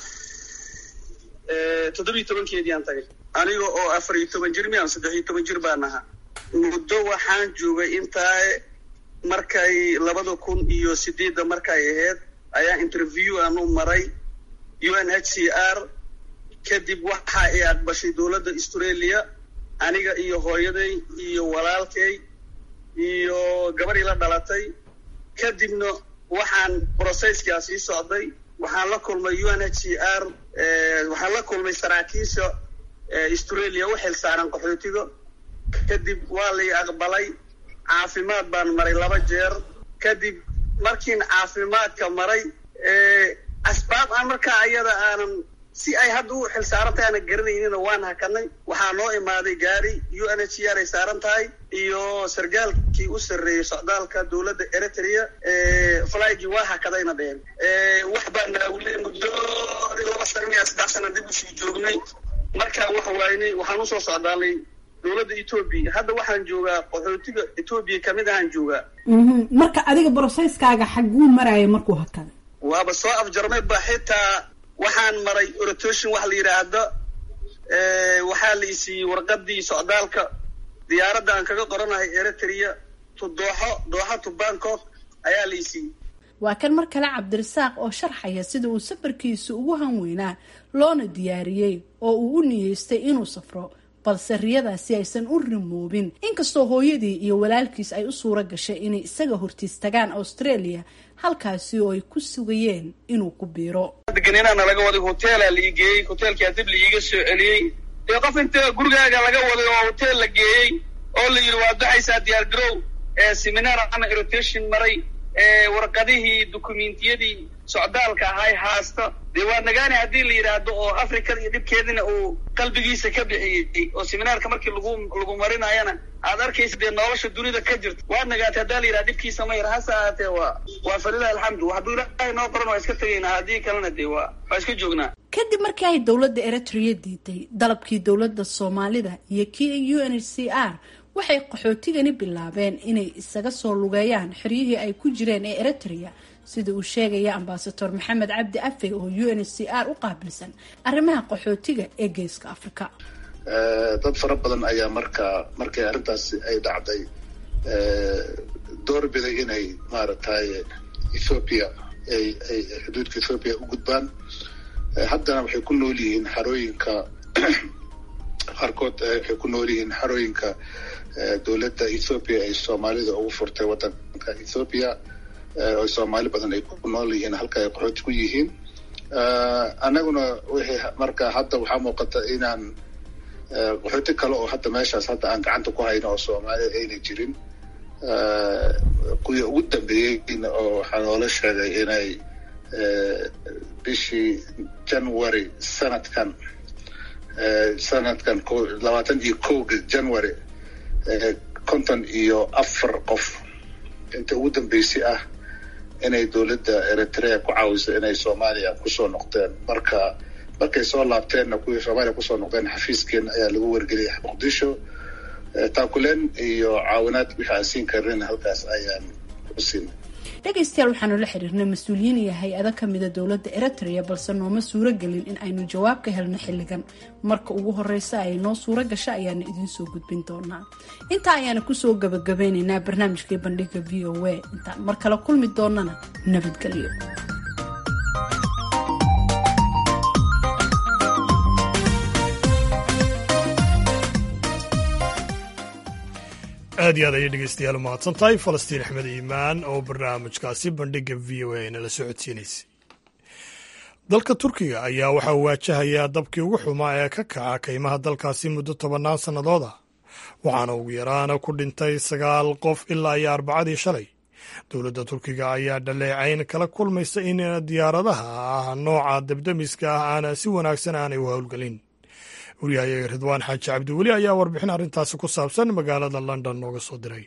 ee toddoba iyo tobankeedii aan tagay aniga oo afar iyo toban jir miyaan saddex iyo toban jir baan ahaa. muddo waxaan joogay intaa markay labada kun iyo sideedda markay ahayd ayaa interview aan u maray U N H C R. kadib waxa ay aqbashay dowladda Australia aniga iyo hooyaday iyo walaalkay iyo gabar ila dhalatay. kadibna waxaan processkaasi socday, waxaan la kulmay U N H C R, ee waxaan la kulmay saraakiisha Australia u xil saaran qaxootiga. kadib waa la aqbalay, caafimaad baan maray laba jeer. kadib markiin caafimaadka maray ee asbaab aan markaa ayada aanan si ay hadda u xil saarantahay aan garanaynin waan hakanay. waxaa noo imaaday gaari U N H C R ay saaran tahay iyo sargaalkii u sarreeyay socdaalka dowladda Eritrea. ee flygi waa hakadayna dheen ee wax baan naawilay muddo laba sano iyo saddex sano dib u sii joognay. marka waxa waynay waxaan u soo socdaalay dowladda Ethiopia. hadda waxaan joogaa qaxootiga Ethiopia kamid ahaan joogaa. mhm marka adiga processkaaga xaguu marayay markuu hakaday? waaba soo afjarmay ba xitaa waxaan maray rotation wax la yiraahdo. ee waxaa la isii warqadii socdaalka diyaaradda aan kaga qoranahay Eritrea to Doha Doha to Bangkok ayaa la isii. waa kan mar kale cabdirasaaq oo sharxaya sida uu safarkiisu ugu hanweynaa loona diyaariyey oo uu u niyeystay inuu safro balse riyadaasi aysan u rimoobin inkastoo hooyadii iyo walaalkiis ay u suura gashay inay isaga hortiis tagaan Australia halkaasi oo ay ku sugayeen inuu ku biiro. deganina laga waday hotel la geeyay hotelkii dib liiga soo celiyay ee qof inta gurigaaga laga waday oo hotel la geeyay oo la yiri waa dhaxaysa diyaar garow ee seminar ama rotation maray ee warqadihii dokumentiyadii socdaalka ahay haasta diiwaan nagaani hadii la yiraahdo oo Afrika iyo dibkeedina uu qalbigiisa ka bixiyay oo seminaarka markii lagu lagu marinayana aad arkaysid nolosha dunida ka jirto waa nagaatay hadii la yiraahdo dibkiisa ma yarhasaate waa waa falilah alxamdu waxa ilaahay noo qoran waa iska tagayna hadii kalena dee waa waa iska joognaa. kadib markii ay dowladda Eritrea diiday dalabkii dowladda Soomaalida iyo kii U N H C R waxay qaxootigani bilaabeen inay isaga soo lugeeyaan xiriyihii ay ku jireen ee Eritrea sida uu sheegaya ambassador Maxamed Cabdi Afe oo U N H C R u qaabilsan arrimaha qaxootiga ee Geeska Afrika. ee dad fara badan ayaa marka markay arintaas ay dhacday ee door biday inay maaragtay Ethiopia ay ay xuduudka Ethiopia u gudbaan haddana waxay ku nool yihiin xarooyinka qaarkood waxay ku nool yihiin xarooyinka dowladda Ethiopia ay Soomaalida ugu furtay wadanka Ethiopia oo Soomaali badan ay ku nool yihiin halka ay qaxooti ku yihiin anaguna wixii marka hadda waxaa muuqata inaan qaxooti kale oo hadda meeshaas hadda aan gacanta ku hayno oo Soomaali ayna jirin kuwii ugu dambeeyay oo waxaa loola sheegay inay bishii January sanadkan sanadkan labaatan iyo kowga January konton iyo afar qof inta ugu dambeysay ah inay dowladda Eritrea ku caawisay inay Soomaaliya ku soo noqdeen marka markay soo laabteenna kuwii Soomaaliya ku soo noqdeen xafiiskeen ayaa lagu wargeliyay Muqdisho taakuleen iyo caawinaad wixii aan siin karin halkaas ayaan ku siinay. dhegaystayaal waxaanu la xiriirnay mas-uuliyiin iyo hay-ado ka mid a dowladda Eritrea balse nooma suuro gelin in aynu jawaab ka helno xilligan marka ugu horeysa ay noo suuro gasho ayaana idiin soo gudbin doonaa. intaa ayaana kusoo gabagabeynaynaa barnaamijkii bandhiga V O A intaan mar kale kulmi doonana nabadgelyo. aad iyo aad ayay dhegeystayaal u mahadsan tahay falastiin axmed iimaan oo barnaamijkaasi bandhiga v o a nala socodsiinaysay. dalka turkiga ayaa waxaa waajahayaa dabkii ugu xumaa ee ka kaca kaymaha dalkaasi muddo tobannaan sannadood ah waxaana ugu yaraana ku dhintay sagaal qof ilaa iyo arbacadii shalay. dowladda turkiga ayaa dhaleecayn kala kulmaysa in diyaaradaha ah nooca debdemiska ah aana si wanaagsan aanay u howlgelin. wariyahayaga ridwaan xaaji cabdiweli ayaa warbixin arrintaasi ku saabsan magaalada London nooga soo diray.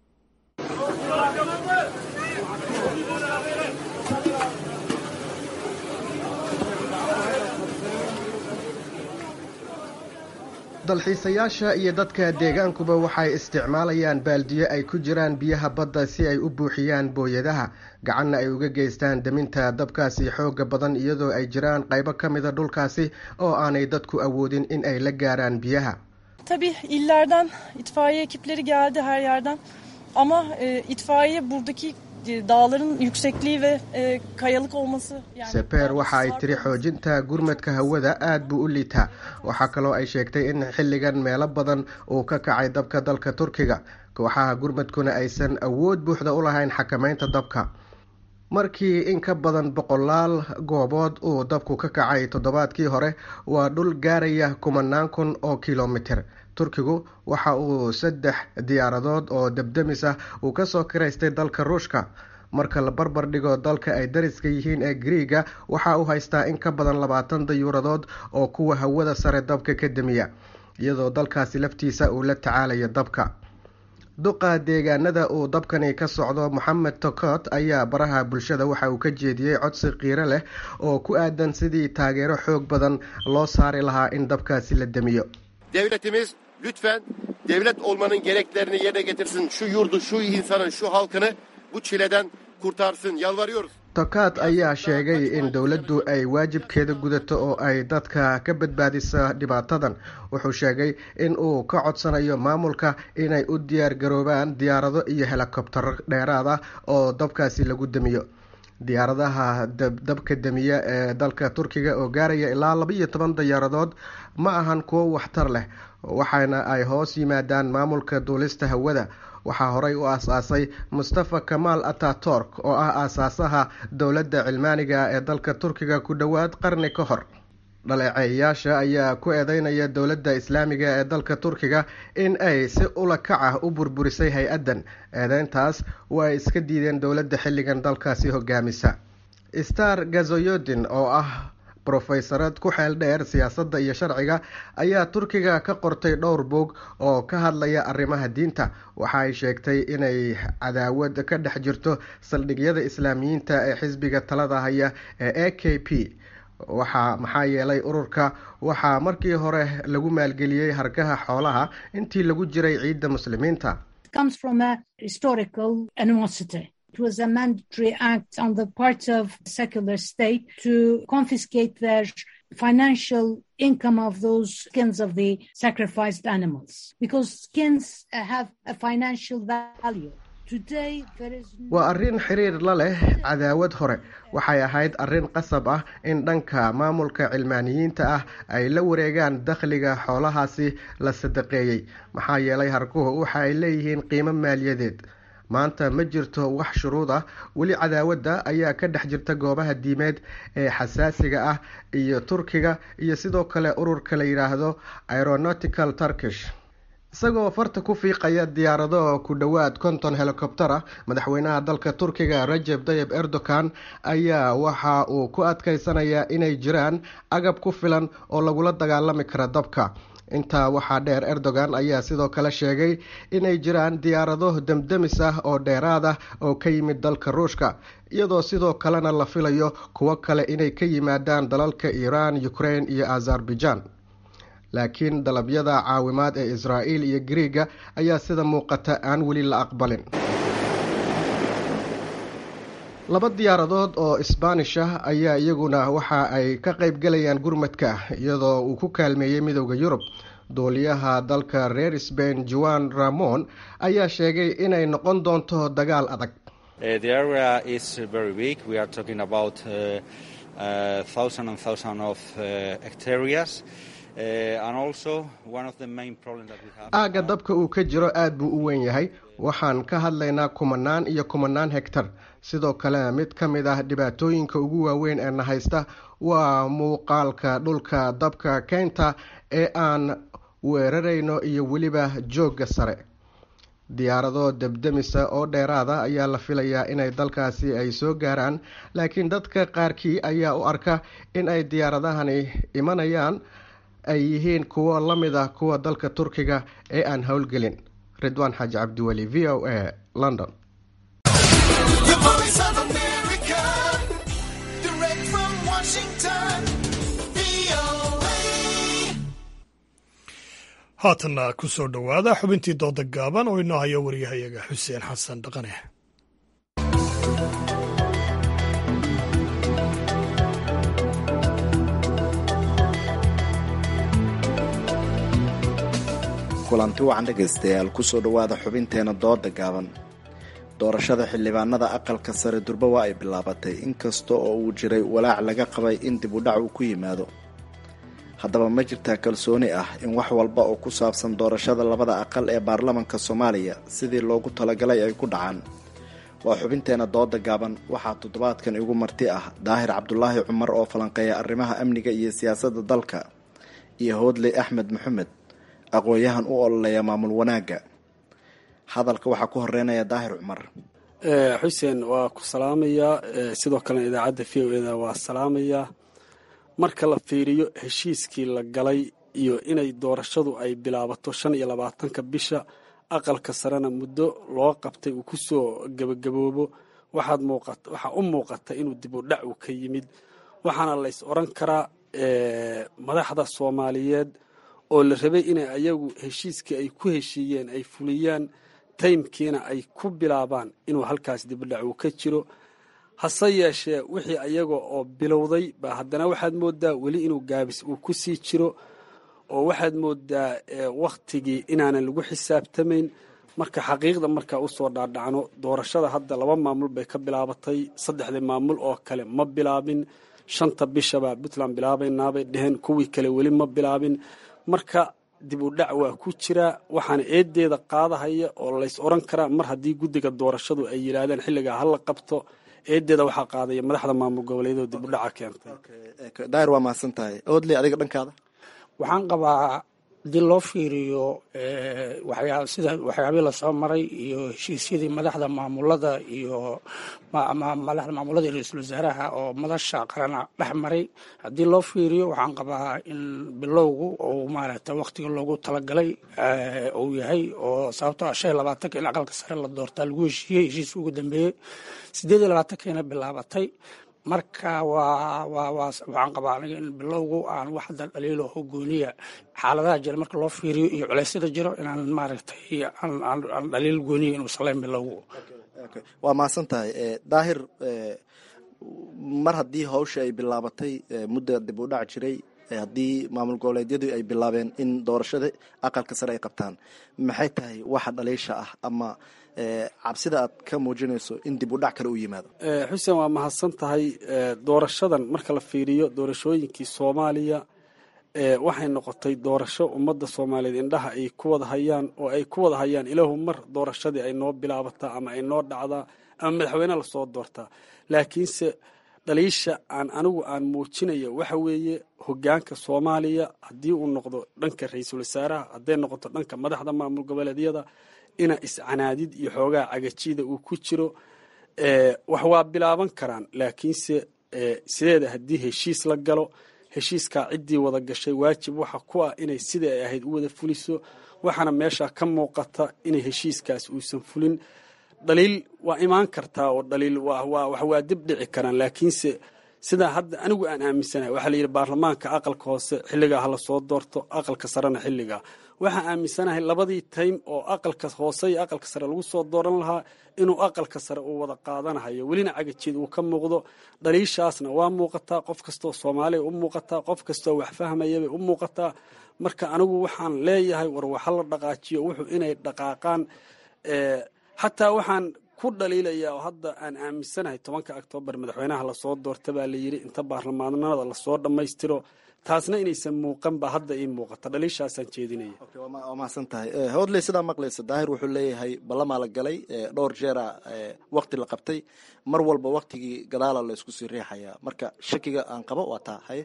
dalxiisayaasha iyo dadka deegaankuba waxay isticmaalayaan baaldiyo ay ku jiraan biyaha badda si ay u buuxiyaan booyadaha gacanna ay uga geystaan deminta dabkaasi xooga badan iyadoo ay jiraan qaybo ka mida dhulkaasi oo aanay dadku awoodin in ay la gaaraan biyaha. Tabii illerden itfaiye ekipleri geldi her yerden ama e, itfaiye buradaki dağların yüksekliği ve e, kayalık olması. Yani Seper waxa ay tiri xoojinta gurmadka hawada aad buu u liitaa. Waxa kaloo ay sheegtay in xilligan meelo badan uu ka kacay dabka dalka Turkiga. Kooxaha gurmadkuna aysan awood buuxda u lahayn xakamaynta dabka. markii in ka badan boqolaal goobood uu dabku ka kacay toddobaadkii hore waa dhul gaaraya kumanaan kun oo kilomitir. turkigu waxa uu saddex diyaaradood oo debdemis ah uu kasoo kiraystay dalka ruushka. marka la barbar dhigo dalka ay dariska yihiin ee Greega waxa uu haystaa in ka badan labaatan dayuuradood oo kuwa hawada sare dabka ka damiya, iyadoo dalkaasi laftiisa uu la tacaalayo dabka. duqa deegaanada uu dabkani ka socdo Mohamed Tokot ayaa baraha bulshada waxa uu ka jeediyey codsi qiiro leh oo ku aadan sidii taageero xoog badan loo saari lahaa in dabkaasi la damiyo. Devletimiz lütfen devlet olmanın gereklerini yerine getirsin. Şu yurdu, şu insanın, şu halkını bu çileden kurtarsın. Yalvarıyoruz. Tokot ayaa sheegay in dowladdu ay waajibkeeda gudato oo ay dadka ka badbaadiso dhibaatadan. Wuxuu sheegay in uu ka codsanayo maamulka inay u diyaar garoobaan diyaarado iyo helikobtar dheeraad ah oo dabkaasi lagu damiyo. diyaaradaha dabka damiya ee dalka turkiga oo gaaraya ilaa laba iyo toban diyaaradood ma ahan kuwo waxtar leh, waxaana ay hoos yimaadaan maamulka duulista hawada. waxaa horey u aasaasay Mustafa Kemal Ataturk oo ah aasaasaha dowladda cilmaaniga ee dalka turkiga ku dhowaad qarni ka hor. dhaleeceeyaasha ayaa ku eedeynaya dowladda islaamiga ee dalka turkiga in ay si ula kac ah u burburisay hay-addan. eedeyntaas waa ay iska diideen dowladda xilligan dalkaasi hogaamisa. Star Gazoyodin oo ah brofeysarad ku xeel dheer siyaasadda iyo sharciga ayaa turkiga ka qortay dhowr bog oo ka hadlaya arrimaha diinta. waxa ay sheegtay inay cadaawad ka dhex jirto saldhigyada islaamiyiinta ee xisbiga talada haya ee A K P. waxaa maxaa yeelay ururka waxaa markii hore lagu maalgeliyey hargaha xoolaha intii lagu jiray ciidda muslimiinta. It was a mandatory act on the part of the secular state to confiscate their financial income of those skins of the sacrificed animals, because skins have a financial value. Today, there is no... waa arrin xiriir la leh cadaawad hore. waxay ahayd arrin qasab ah in dhanka maamulka cilmaaniyiinta ah ay la wareegaan dakhliga xoolahaasi la sadaqeeyey, maxaa yeelay harkuhu waxa ay leeyihiin qiimo maaliyadeed. maanta ma jirto wax shuruud ah. weli cadaawadda ayaa ka dhex jirta goobaha diimeed ee xasaasiga ah iyo turkiga iyo sidoo kale ururka la yidhaahdo Aeronautical Turkish. isagoo farta ku fiiqaya diyaarado ku dhowaad konton helicopter ah, madaxweynaha dalka turkiga Recep Tayyip Erdogan ayaa waxa uu ku adkeysanayaa inay jiraan agab ku filan oo lagula dagaalami kara dabka. intaa waxaa dheer, Erdogan ayaa sidoo kale sheegay inay jiraan diyaarado damdamis ah oo dheeraad ah oo ka yimid dalka Ruushka, iyadoo sidoo kalena la filayo kuwo kale inay ka yimaadaan dalalka Iran, Ukraine iyo Azerbaijan. laakiin dalabyada caawimaad ee Israa'iil iyo Greega ayaa sida muuqata aan weli la aqbalin. laba diyaaradood oo Isbaanish ah ayaa iyaguna waxa ay ka qayb galayaan gurmadka, iyadoo uu ku kaalmeeyay midowda Yurub. duuliyaha dalka reer Spain Juan Ramon ayaa sheegay inay noqon doonto dagaal adag. Uh, the area is very big. We are talking about uh, uh, thousand and thousand of uh, hectares. aaga dabka uu ka jiro aad buu u weyn yahay. waxaan ka hadlaynaa kumanaan iyo kumanaan hektar. sidoo kale mid ka mid ah dhibaatooyinka ugu waaweyn ee na haysta waa muuqaalka dhulka dabka keynta ee aan weerarayno iyo weliba joogga sare. diyaarado dabdamisa oo dheeraada ayaa la filayaa inay dalkaasi ay soo gaaraan, laakiin dadka qaarkii ayaa u arka in ay diyaaradahani imanayaan ay yihiin kuwo la mid ah kuwa dalka turkiga ee aan howlgelin. Ridwaan Xaaji Cabdiweli, V O A, London. haatanna ku soo dhowaada xubintii dooda gaaban oo inoo hayo waryahayaga xuseen xasan dhaqane. kulanti wacan dhegaystayaal, kusoo dhowaada xubinteena dooda gaaban. doorashada xildhibaanada aqalka sare durba waa ay bilaabatay, inkasta oo uu jiray walaac laga qabay in dib u dhac uu ku yimaado. haddaba ma jirtaa kalsooni ah in wax walba oo ku saabsan doorashada labada aqal ee baarlamanka Soomaaliya sidii loogu talagalay ay ku dhacaan? waa xubinteena dooda gaaban. waxaa toddobaadkan igu marti ah Daahir Cabdulaahi Cumar oo falanqeeya arrimaha amniga iyo siyaasadda dalka, iyo Hoodley Axmed Maxamed, aqoon-yahan u ololeeya maamul wanaagga. hadalka waxaa ku horeynaya Daahir Cumar. xuseen waa ku salaamayaa, sidoo kale idaacadda V O A waa salaamayaa. marka la fiiriyo heshiiskii la galay iyo inay doorashadu ay bilaabato shan iyo labaatanka bisha, aqalka sarena muddo loo qabtay uu ku soo gabagaboobo, waxaad muuqata waxaa u muuqata inuu dib u dhac uu ka yimid. waxaana lays oran karaa madaxda Soomaaliyeed oo la rabay inay ayagu heshiiskii ay ku heshiiyeen ay fuliyaan, taymkiina ay ku bilaabaan inuu halkaas dib u dhac uu ka jiro. hase yeeshee wixii ayaga oo bilowday baa haddana waxaad moodaa weli inuu gaabis uu ku sii jiro, oo waxaad moodaa wakhtigii inaanan lagu xisaabtamayn. marka xaqiiqda markaa usoo dhaadhacno doorashada hadda laba maamul bay ka bilaabatay, saddexdii maamul oo kale ma bilaabin, shanta bishabaa puntland bilaabaynaabay dheheen, kuwii kale weli ma bilaabin. Marka dib u dhac waa ku jira, waxaana eedeeda qaadahaya oo lays oran karaa mar haddii guddiga doorashadu ay yidhaahdeen xilligaa hala qabto, eedeeda waxaa qaadaya madaxda maamul goboleedyada dib u dhaca keentay. daahir waa mahadsan tahay. oodley adiga dhankaada? waxaan qabaa haddii loo fiiriyo waxyaa sida waxyaabihii lasoo maray iyo heshiisyadii madaxda maamulada iyo madaxda maamulada iyo ra-iisul wasaaraha oo madasha qarana dhex maray, haddii loo fiiriyo waxaan qabaa in bilowgu uu maaragtay waqtiga loogu talagalay uu yahay, oo sababtoo shan iyo labaatanka in aqalka sare la doortaa lagu heshiiyey, heshiiska ugu dambeeyey sideed iyo labaatankiina bilaabatay. marka waa waa waa waxaan qabaa aniga in bilowgu aan wax hadda dhaliilo oo gooniya xaaladaha jira marka loo fiiriyo iyo culeysyada jiro inaan maaragtay aan aan dhaliil gooniya inuu salayn bilowgu. waa mahadsan tahay. daahir, mar haddii hawsha ay bilaabatay mudda dib u dhac jiray, haddii maamul goboleedyadu ay bilaabeen in doorashada aqalka sare ay qabtaan, maxay tahay waxa dhaliisha ah ama cabsida aad ka muujinayso in dib u dhac kale u yimaado? xuseen waa mahadsan tahay. doorashadan marka la fiiriyo doorashooyinkii soomaaliya waxay noqotay doorasho ummadda soomaaliyeed indhaha ay ku wada hayaan, oo ay ku wada hayaan ilaahu mar doorashadii ay noo bilaabataa ama ay noo dhacdaa ama madaxweyne lasoo doortaa. laakiinse dhaliisha aan anigu aan muujinayo waxa weeye hogaanka soomaaliya haddii uu noqdo dhanka ra-iisul wasaaraha, hadday noqoto dhanka madaxda maamul goboleedyada, ina iscanaadid iyo xoogaa cagajida uu ku jiro. wax waa bilaaban karaan, laakiinse sideeda haddii heshiis la galo, heshiiskaa ciddii wada gashay waajib waxa ku ah inay sidai ay ahayd u wada fuliso. waxaana meesha ka muuqata inay heshiiskaas uusan fulin. dhaliil waa imaan kartaa oo dhaliil wax waa dib dhici karaan, laakiinse sidaa hadda anigu aan aaminsanahay waxaa la yidhi baarlamaanka aqalka hoose xilligaa hala soo doorto, aqalka sarena xilligaa. waxaan aaminsanahay labadii time oo aqalka hoose iyo aqalka sare lagu soo dooran lahaa inuu aqalka sare uu wada qaadanahayo, welina cagajeed uu ka muuqdo. dhaliishaasna waa muuqataa, qof kastoo soomaaliya u muuqataa, qof kastoo wax fahmayabay u muuqataa. marka anigu waxaan leeyahay war waxa la dhaqaajiyo wuxuu inay dhaqaaqaan. xataa waxaan ku dhaliilaya oo hadda aan aaminsanahay tobanka oktoobar madaxweynaha lasoo doorta baa la yidhi inta baarlamaanada lasoo dhammaystiro, taasna inaysan muuqan ba hadda ii muuqata. dhaliishaasaan jeedinaya. waa mahadsan tahay. hoodley sidaa maqlaysa daahir wuxuu leeyahay ballamaa la galay, dhowr jeera waqti la qabtay, mar walba waqtigii gadaala la isku sii riixaya. marka shakiga aan qabo waa taa. haye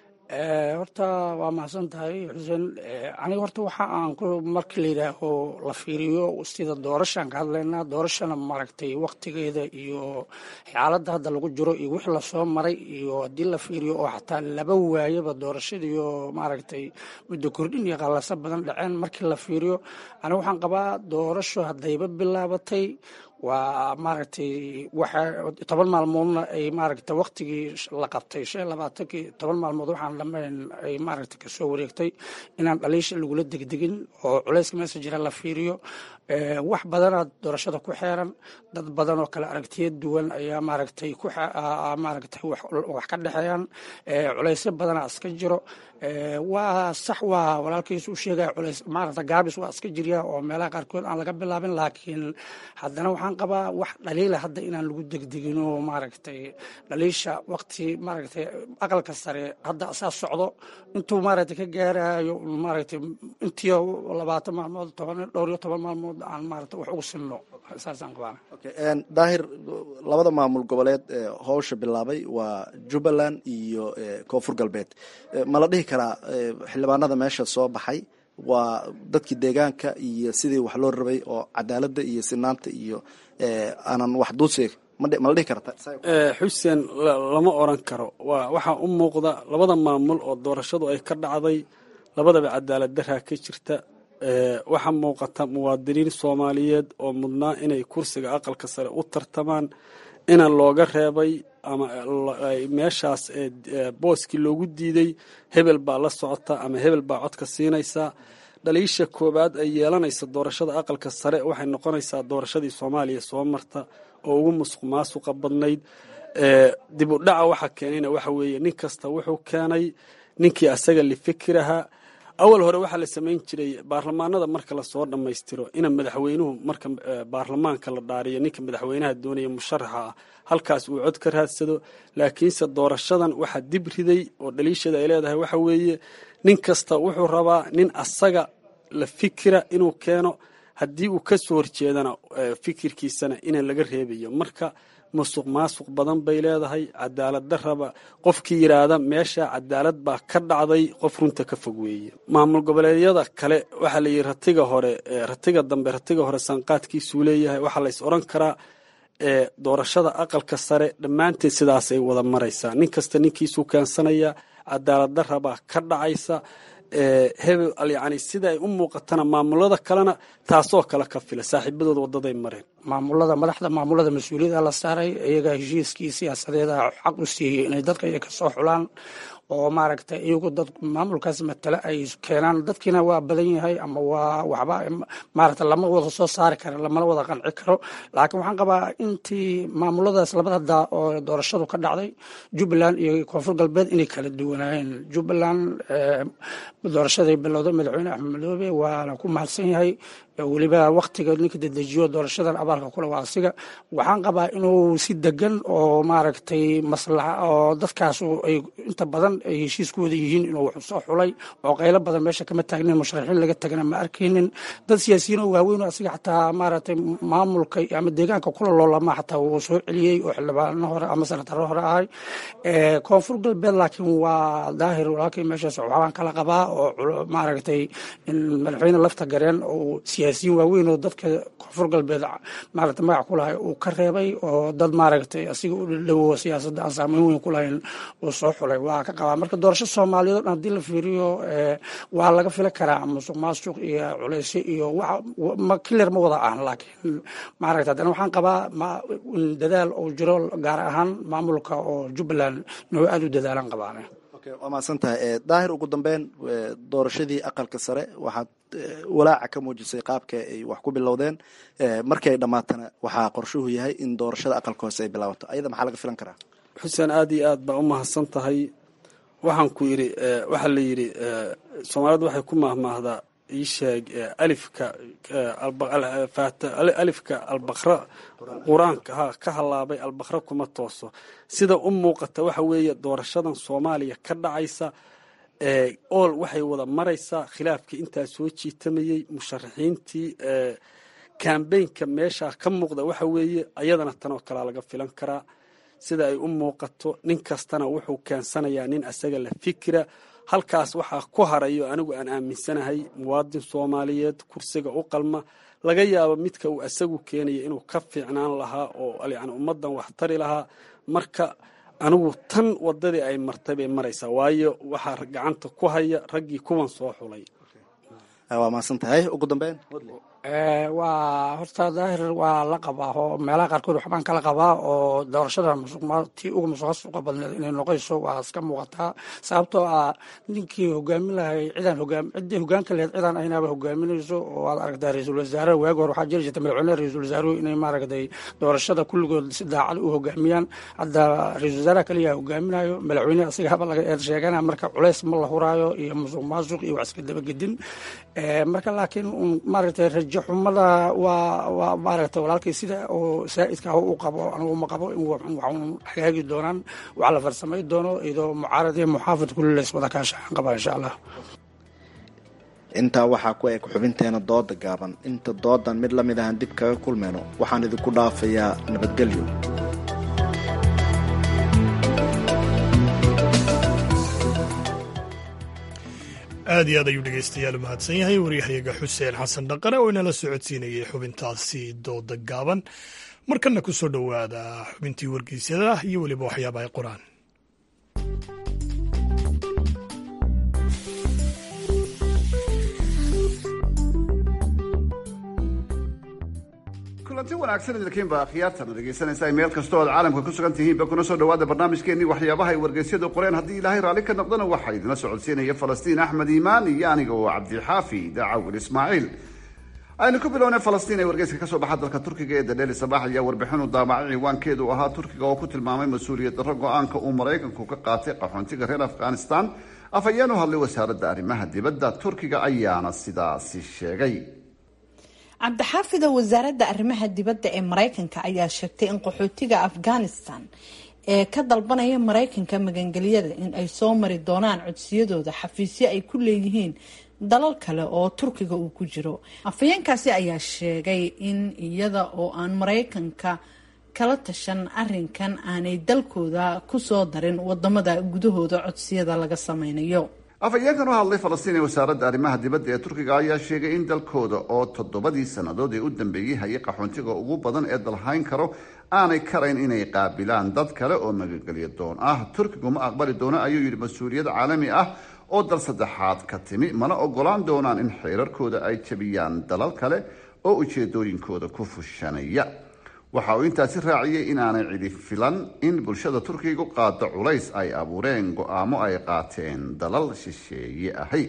horta waa mahadsan tahay xuseen. aniga horta waxa aan marka la yidhaaho la fiiriyo sida doorashaan ka hadlaynaa, doorashana maaragtay waqtigeeda iyo xaaladda hadda lagu jiro iyo wixii lasoo maray, iyo haddii la fiiriyo oo xataa laba waayaba doorashadiiyo maaragtay muddo kordhin iyo qalasa badan dhaceen. markii la fiiriyo aniga waxaan qabaa doorasho haddayba bilaabatay waa maaragtay waxa toban maalmoodna ay maaragtay waqtigii la qabtay shan iyo labaatankii toban maalmood waxaan dhammayn ay maaragtay kasoo wareegtay inaan dhaliisha lagula degdegin oo culayska meesha jira la fiiriyo. wax badanaa doorashada ku xeeran, dad badan oo kale aragtiyad duwan ayaa maaragtay ku maaragtay wax ka dhexeeyaan, culaysyo badanaa iska jiro. waa sax waa walaalkiis u sheegaya culays maaragta gaabis waa iska jiryaa oo meelaha qaarkood aan laga bilaabin, laakiin haddana waxaan qabaa wax dhaliila hadda inaan lagu degdegin oo maaragtay dhaliisha waqti maaragtay aqalka sare hadda asaa socdo intuu maaragtay ka gaarayo maaragtay intii labaatan maalmood toban dhowr iyo toban maalmood aan maaragtay wax ugu sinno saasaan qabaa. daahir, labada maamul goboleed ee howsha bilaabay waa jubbaland iyo koonfur galbeed. ma la dhihi karaa xildhibaanada meesha soo baxay waa dadkii deegaanka iyo sidii wax loo rabay oo cadaaladda iyo sinaanta iyo aanan wax duuseeg ma la dhihi karta? xuseen lama oran karo. waxaa u muuqda labada maamul oo doorashadu ay ka dhacday labadaba cadaalad daraa ka jirta. waxaa muuqata muwaadiniin soomaaliyeed oo mudnaa inay kursiga aqalka sare u tartamaan ina looga reebay ama meeshaas booskii loogu diiday hebel baa la socota ama hebel baa codka siinaysa. dhaliisha koowaad ay yeelanaysa doorashada aqalka sare waxay noqonaysaa doorashadii soomaaliya soo marta oo ugu musuq maasuqa badnayd. dib u dhaca waxa keenayna waxa weeye nin kasta wuxuu keenay ninkii asaga lifikiraha awal hore waxaa la samayn jiray baarlamaanada marka lasoo dhammaystiro ina madaxweynuhu marka baarlamaanka la dhaariyo ninka madaxweynaha doonaya musharaxa ah halkaas uu cod ka raadsado laakiinse doorashadan waxaa dib riday oo dhaliishada ay leedahay waxa weeye nin kasta wuxuu rabaa nin asaga la fikira inuu keeno haddii uu ka soo horjeedana fikirkiisana inaan laga reebayo marka musuq maasuq badan bay leedahay cadaalad darraba qofkii yidhaahda meesha cadaalad baa ka dhacday qof runta ka fog weeye maamul goboleedyada kale waxaa layidhi ratiga hore ratiga dambe ratiga hore sanqaadkiisuu leeyahay waxaa lays odhan karaa doorashada aqalka sare dhammaanteed sidaasay wada maraysaa nin kasta ninkiisuu keensanaya cadaalad darrabaa ka dhacaysa hebel yani sida ay u muuqatana maamulada kalena taasoo kale ka fila saaxiibadooda wadaday mareen maamulada madaxda maamulada mas-uuliyadda la saaray iyaga heshiiskii siyaasadeeda xaq u siiyey inay dadka iyaga kasoo xulaan oo maaragtay iyagu dad maamulkaas matala ay keenaan dadkiina waa badan yahay ama waa waxba maaragta lama wada soo saari karo lamana wada qanci karo laakiin waxaan qabaa intii maamuladaas labada daa oo doorashadu ka dhacday jubbaland iyo koonfur galbeed inay kala duwanaayeen jubbaland doorashaday bilowday madaxweyne axmed madoobe waana ku mahadsan yahay weliba waktiga ninka dedejiyo doorashadan abaalka kule waa asiga waxaan qabaa inuu si degan oo maaragtay maslaxa oo dadkaas ay inta badan ay heshiiskooda yihiin inuu wax soo xulay oo qaylo badan meesha kama taagnin musharaxiin laga tagana ma arkaynin dad siyaasiyiin oo waaweyn oo asiga xataa maaragtay maamulka ama deegaanka kula loolama xataa wuu soo celiyey oo xildhibaano hore ama senataro hore ahay koonfur galbeed laakiin waa daahir walaalkii meeshaas waxbaan kala qabaa oo maaragtay in madaxweyne lafta gareen oo siyaasiyiin waaweyn oo dadka koonfur galbeed maaragtay magac ku lahay uu ka reebay oo dad maaragtay asiga u dhadhowo siyaasadda aan saameyn weyn ku lahayn uu soo xulay waa ka qabaa marka doorasho soomaaliyeed o dhan haddii la fiiriyo waa laga fili karaa musuq maasuq iyo culeysyo iyo ma kiler ma wada ahan laakiin maaragtay haddana waxaan qabaa dadaal oo jiro gaar ahaan maamulka oo jubbaland inuu aada u dadaalan qabaane waa mahadsantahay daahir ugu dambeyn doorashadii aqalka sare waxaad walaaca ka muujisay qaabka ay wax ku bilowdeen markii ay dhammaatana waxaa qorshuhu yahay in doorashada aqalka hoose ay bilaabato ayada maxaa laga filan karaa xuseen aad iyo aad baa u mahadsan tahay waxaan ku yidhi waxaa la yidhi soomaalidu waxay ku mahmaahdaa iisheeg alifka alifka albaqra qur-aanka ha ka halaabay albaqra kuma tooso sida u muuqata waxa weeye doorashadan soomaaliya ka dhacaysa ool waxay wada maraysaa khilaafkii intaa soo jiitamayey musharaxiintii kambeynka meesha ka muuqda waxa weeye ayadana tanoo kalea laga filan karaa sida ay u muuqato nin kastana wuxuu keensanayaa nin asaga la fikira halkaas waxaa ku harayo anigu aan aaminsanahay muwaadin soomaaliyeed kursiga u qalma laga yaabo midka uu asagu keenaya inuu ka fiicnaan lahaa oo yani ummaddan wax tari lahaa marka anigu tan wadadii ay martay bay maraysaa waayo waxaa gacanta ku haya raggii kuwan soo xulay waa mahadsan tahay ugu dambeyn waa horta daahir waa la qabaa oo meelaha qaarkood waxbaan kala qabaa oo doorashada tii uga musuqasuqa badneed inay noqoyso waa iska muuqataa sababtoo ah ninkii hogaamin lahay cidaan hogaam ciddii hogaanka lahayd cidaan aynaaba hogaaminayso oo aad aragtaa ra-iisul wasaare waagi hore waxaa jiri jirta madaxweynaha ra-iisul wasaaruhu inay maaragtay doorashada kulligood si daacad u hogaamiyaan hadda ra-iisul wasaaraha kaliya hogaaminayo madaxweyne asiga haba laga eed sheegana marka culeys ma la huraayo iyo musuq maasuq iyo wax iska dabagedin marka laakiin maaragtay xumada waa waa maaragtay walaalkay sida oo saa'idka ah u qabo anigu ma qabo in waxun hagaagi doonaan waxa la farsamay doono iyadoo mucaarad iyo muxaafid kulli la iswada kaashaan qaba insha allah intaa waxaa ku eg xubinteena dooda gaaban inta doodan mid la mid ahan dib kaga kulmayno waxaan idinku dhaafayaa nabadgelyo aad iyo aad ayuu dhegaystayaal u mahadsan yahay waryahayaga xuseen xasan dhaqane oo inala socodsiinayay xubintaasi dooda gaaban markana ku soo dhowaada xubintii wargeysyada iyo weliba waxyaaba ay qoraan kulanti wanaagsan idinkiinba akhyaartana dhegaysanaysaa meel kasta oo aad caalamka ku sugan tihiinba kuna soo dhawaada barnaamijkeenii waxyaabaha ay wargeysyadu qoreen haddii ilaahay raalli ka noqdana waxaa idinla socodsiinaya falastiin axmed iimaan iyo aniga oo cabdixaafi daacawil ismaaciil aynu ku bilownay falastiin ee wargeyska kasoo baxa dalka turkiga ee dadheli sabaax ayaa warbixin u daabacay ciwaankeedu ahaa turkiga oo ku tilmaamay mas-uuliyad darro go-aanka uu maraykanku ka qaatay qaxoontiga reer afghanistan. afhayeen u hadlay wasaaradda arrimaha dibadda turkiga ayaana sidaasi sheegay. cabdixaafida wasaaradda arrimaha dibadda ee maraykanka ayaa sheegtay in qaxootiga afghanistan ee ka dalbanaya maraykanka magangelyada in ay soo mari doonaan codsiyadooda xafiisyo ay ku leeyihiin dalal kale oo turkiga uu ku jiro. afhayeenkaasi ayaa sheegay in iyada oo aan maraykanka kala tashan arinkan aanay dalkooda kusoo darin wadamada gudahooda codsiyada laga sameynayo. afhayeenkan u hadlay falastiin ee wasaaradda arrimaha dibadda ee turkiga ayaa sheegay in dalkooda oo toddobadii sannadood ee u dambeeyey hayay qaxoontiga ugu badan ee dalhayn karo aanay karayn inay qaabilaan dad kale oo magangelyo doon ah. turkigu ma aqbali doono ayuu yidhi mas-uuliyad caalami ah oo dal saddexaad ka timi, mana ogolaan doonaan in xeerarkooda ay jabiyaan dalal kale oo ujeedooyinkooda ku fushanaya. waxa uu intaasi raaciyey inaanay cidi filan in bulshada turkigu qaado culays ay abuureen go-aamo ay qaateen dalal shisheeye ahay.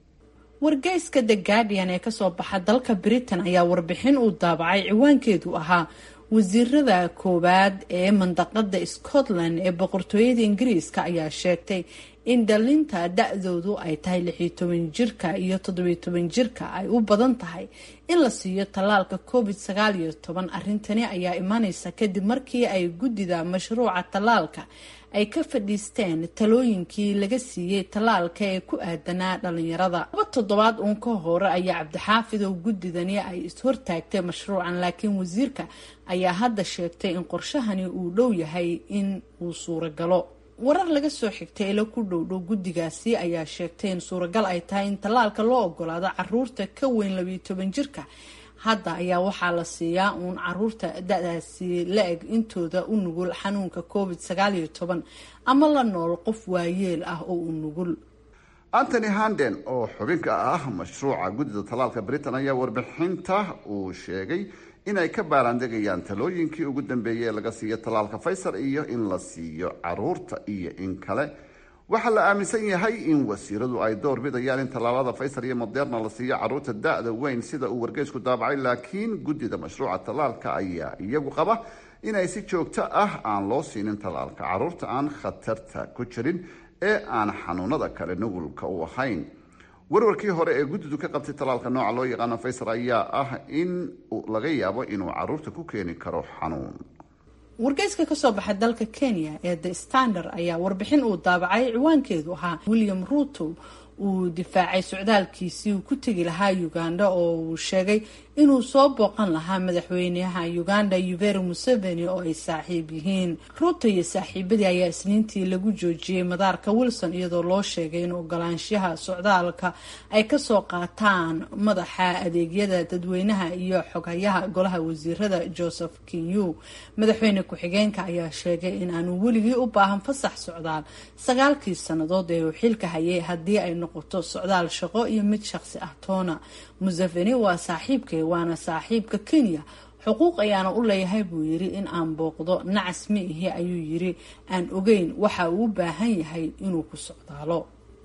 wargeyska The Guardian ee kasoo baxa dalka Britain ayaa warbixin uu daabacay ciwaankeedu ahaa wasiirada koowaad ee mandaqada Scotland ee boqortooyada Ingiriiska ayaa sheegtay in dhalinta da-doodu ay tahay lix iyo toban jirka iyo toddoba iyo toban jirka ay u badan tahay in la siiyo tallaalka covid sagaal iyo toban. arrintani ayaa imanaysa kadib markii ay guddida mashruuca tallaalka ay ka fadhiisteen talooyinkii laga siiyey tallaalka ee ku aadanaa dhalinyarada. laba toddobaad uun ka hore ayaa cabdixaafidow guddidani ay ishortaagtay mashruucan, laakiin wasiirka ayaa hadda sheegtay in qorshahani uu dhow yahay in uu suuragalo. warar laga soo xigtay ilo ku dhowdhow guddigaasi ayaa sheegtay in suuragal ay tahay in tallaalka loo ogolaado caruurta ka weyn labiyo toban jirka. hadda ayaa waxaa la siiyaa uun caruurta da-daasi la-eg intooda u nugul xanuunka covid sagaal iyo toban ama la nool qof waayeel ah oo u nugul. Anthony Handen oo xubinka ah mashruuca guddida tallaalka Britain ayaa warbixinta uu sheegay inay ka baaraandegayaan talooyinkii ugu dambeeyay ee laga siiyo tallaalka Pfizer iyo in la siiyo caruurta iyo in kale. waxaa la aaminsan yahay in wasiiradu ay door bidayaan in tallaalada Pfizer iyo Moderna la siiyo caruurta da-da weyn sida uu wargeysku daabacay, laakiin guddida mashruuca tallaalka ayaa iyagu qaba inay si joogto ah aan loo siinin tallaalka caruurta aan khatarta ku jirin ee aan xanuunada kale nugulka u ahayn. warwarkii hore ee guddidu ka qabtay tallaalka nooca loo yaqaano Pfizer ayaa ah in laga yaabo inuu caruurta ku keeni karo xanuun. wargeyska kasoo baxa dalka Kenya ee The Standard ayaa warbixin uu daabacay ciwaankeedu ahaa William Ruto uu difaacay socdaalkiisii uu ku tegi lahaa Uganda oo uu sheegay inuu soo booqan lahaa madaxweynaha Uganda Yoweri Museveni oo ay saaxiib yihiin. Ruto iyo saaxiibadii ayaa isniintii lagu joojiyey madaarka Wilson iyadoo loo sheegay in ogolaanshaha socdaalka ay kasoo qaataan madaxa adeegyada dadweynaha iyo xogayaha golaha wasiirada Joseph Kinyu. madaxweyne ku-xigeenka ayaa sheegay in aanu weligii u baahan fasax socdaal sagaalkii sannadood ee uu xilka hayay haddii ay noqoto socdaal shaqo iyo mid shaqsi ah toona. Museveni waa saaxiibkay waana saaxiibka Kenya, xuquuq ayaana u leeyahay buu yiri in aan booqdo nacas ma ihi ayuu yiri aan ogeyn waxa uu u baahan yahay inuu ku socdaalo.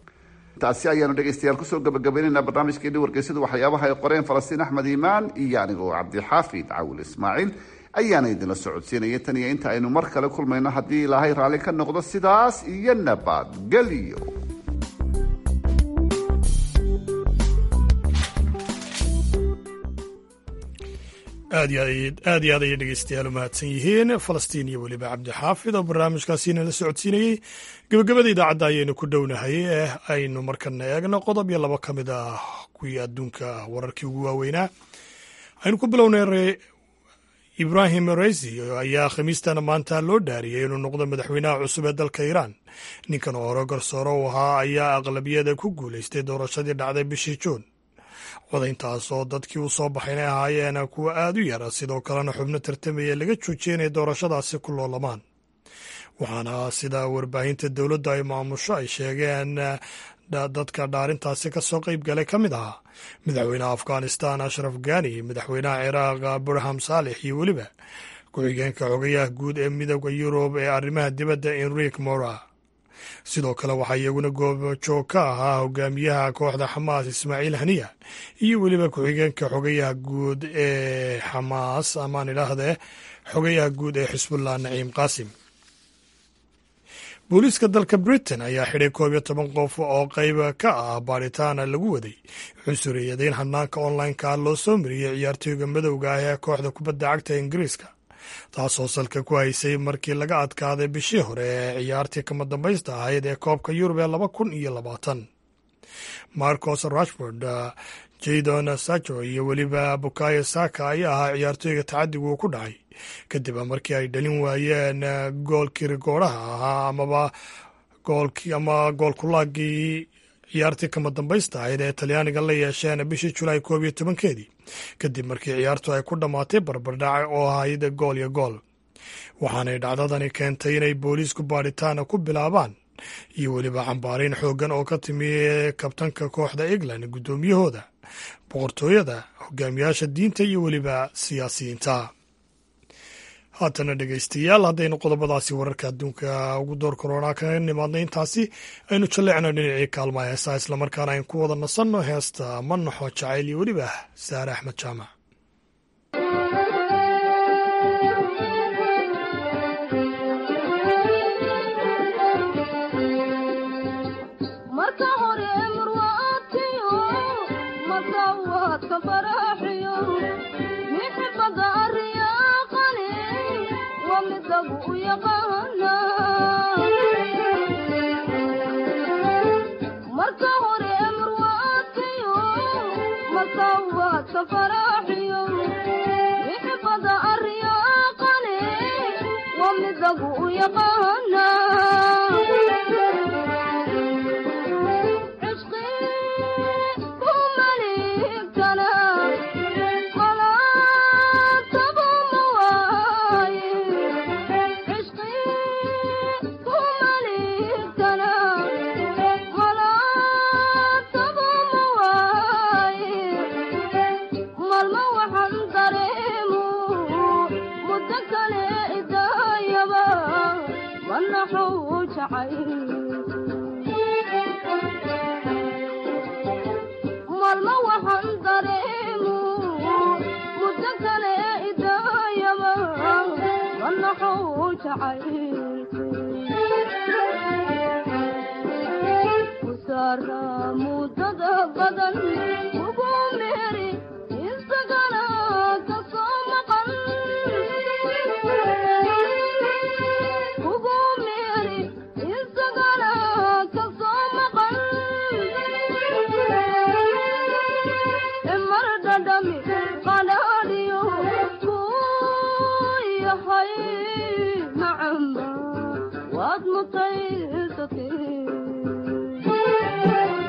taasi ayaanu dhegeystayaal kusoo gabagabaynaynaa barnaamijkeedii wargeysyada waxyaabaha ay qoreen Falastiin Axmed Iimaan iyo anigoo Cabdixaafid Cawil Ismaaciil ayaana idinla socodsiinaya tan iyo inta aynu mar kale kulmayno haddii ilaahay raalli ka noqdo sidaas iyo nabadgelyo. aad iyo aad iyo aad ayay dhegeystayaal u mahadsan yihiin falastiin iyo weliba cabdixaafid oo barnaamijkaasiina la socodsiinayey. gebagabada idaacadda ayaynu ku dhownahay ee aynu markana eegno qodob iyo labo ka mid ah kuwii adduunka wararkii ugu waaweynaa. aynu ku bilownay ibrahim raisi ayaa khamiistana maanta loo dhaariyey inuu noqdo madaxweynaha cusub ee dalka iiraan. ninkan oo hore garsoore u ahaa ayaa aqlabiyada ku guulaystay doorashadii dhacday bishii juun. codayntaas oo dadkii u soo baxay inay ahaayeen kuwa aada u yara, sidoo kalena xubno tartamaya laga joojiyay inay doorashadaasi ku loolamaan. waxaana sida warbaahinta dowladda ay maamusho ay sheegeen dadka dhaarintaasi ka soo qayb galay ka mid ahaa madaxweynaha afghanistan ashraf ghani, madaxweynaha ciraaq burham saalix iyo weliba ku-xigeenka xogayaha guud ee midooda yurub ee arrimaha dibadda enrique mora. sidoo kale waxaa iyaguna goobojoog ka ahaa hogaamiyaha kooxda xamaas ismaaciil haniya iyo weliba ku-xigeenka xogayaha guud ee xamaas amaan idhaahdee xogayaha guud ee xisbullah naciim qaasim. booliiska dalka britain ayaa xidhay koob iyo toban qof oo qayb ka ah baaritaana lagu waday cunsuriyadayn hanaanka online-ka loo soo mariyey ciyaartooyga madowga ah ee kooxda kubadda cagta ingiriiska, taasoo salka ku haysay markii laga adkaaday bishii hore ee ciyaartii kama dambaysta ahayd ee koobka yurub ee laba kun iyo labaatan. marcos rashford, jadon sacho iyo weliba bukayo saka ayaa ahaa ciyaartooyga tacadigu ku dhacay kadib markii ay dhalin waayeen goolkii rigooraha ahaa amaba goolkii ama goolkulaagii ciyaartii kama dambaysta ahayd ee talyaaniga la yeesheen bishii julaay koob iyo tobankeedii kadib markii ciyaartu ay ku dhammaatay barbardhac oo ahayd gool iyo gool, waxaanay dhacdadani keentay inay booliisku baadhitaana ku bilaabaan iyo weliba cambaarayn xooggan oo ka timi kabtanka kooxda england, guddoomiyahooda, boqortooyada, hogaamiyaasha diinta iyo weliba siyaasiyiinta. haatana dhegaystayaal, haddaynu qodobadaasi wararka adduunka ugu door koronaa kaga nimaadna intaasi aynu jalleecno dhinacii kaalmaha heesaa islamarkaana aynu ku wada nasanno heesta manaxo jacayl iyo weliba saare axmed jaamac. waad mutaysateen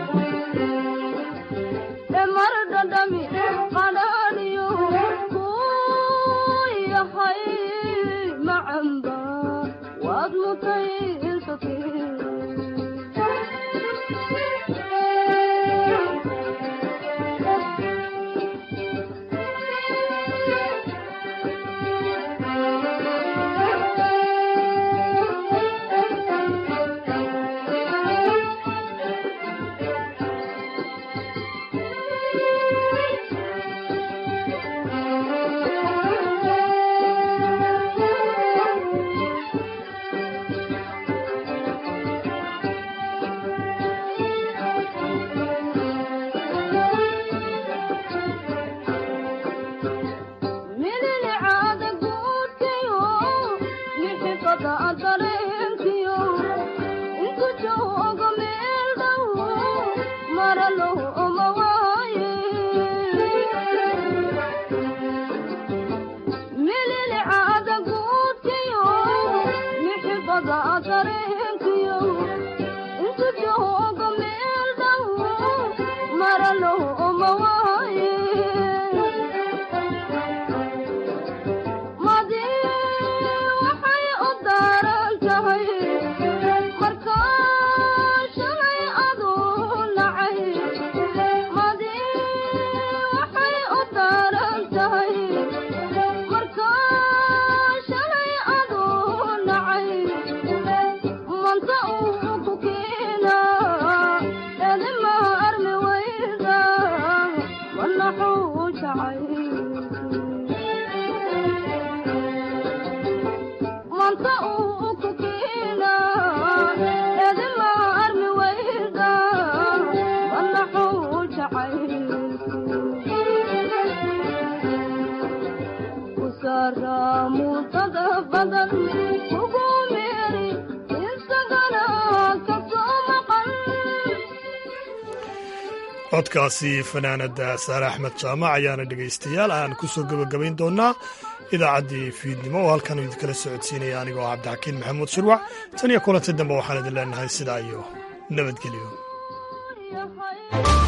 codkaasi fanaanada saare axmed jaamac ayaana dhegaystayaal aan ku soo gebagabayn doonaa idaacaddii fiidnimo oo halkan idinkala socodsiinaya anigoo cabdixakiin maxamuud shirwac tan iyo kulanti dambe waxaan idin leenahay sidaa iyo nabadgelyo.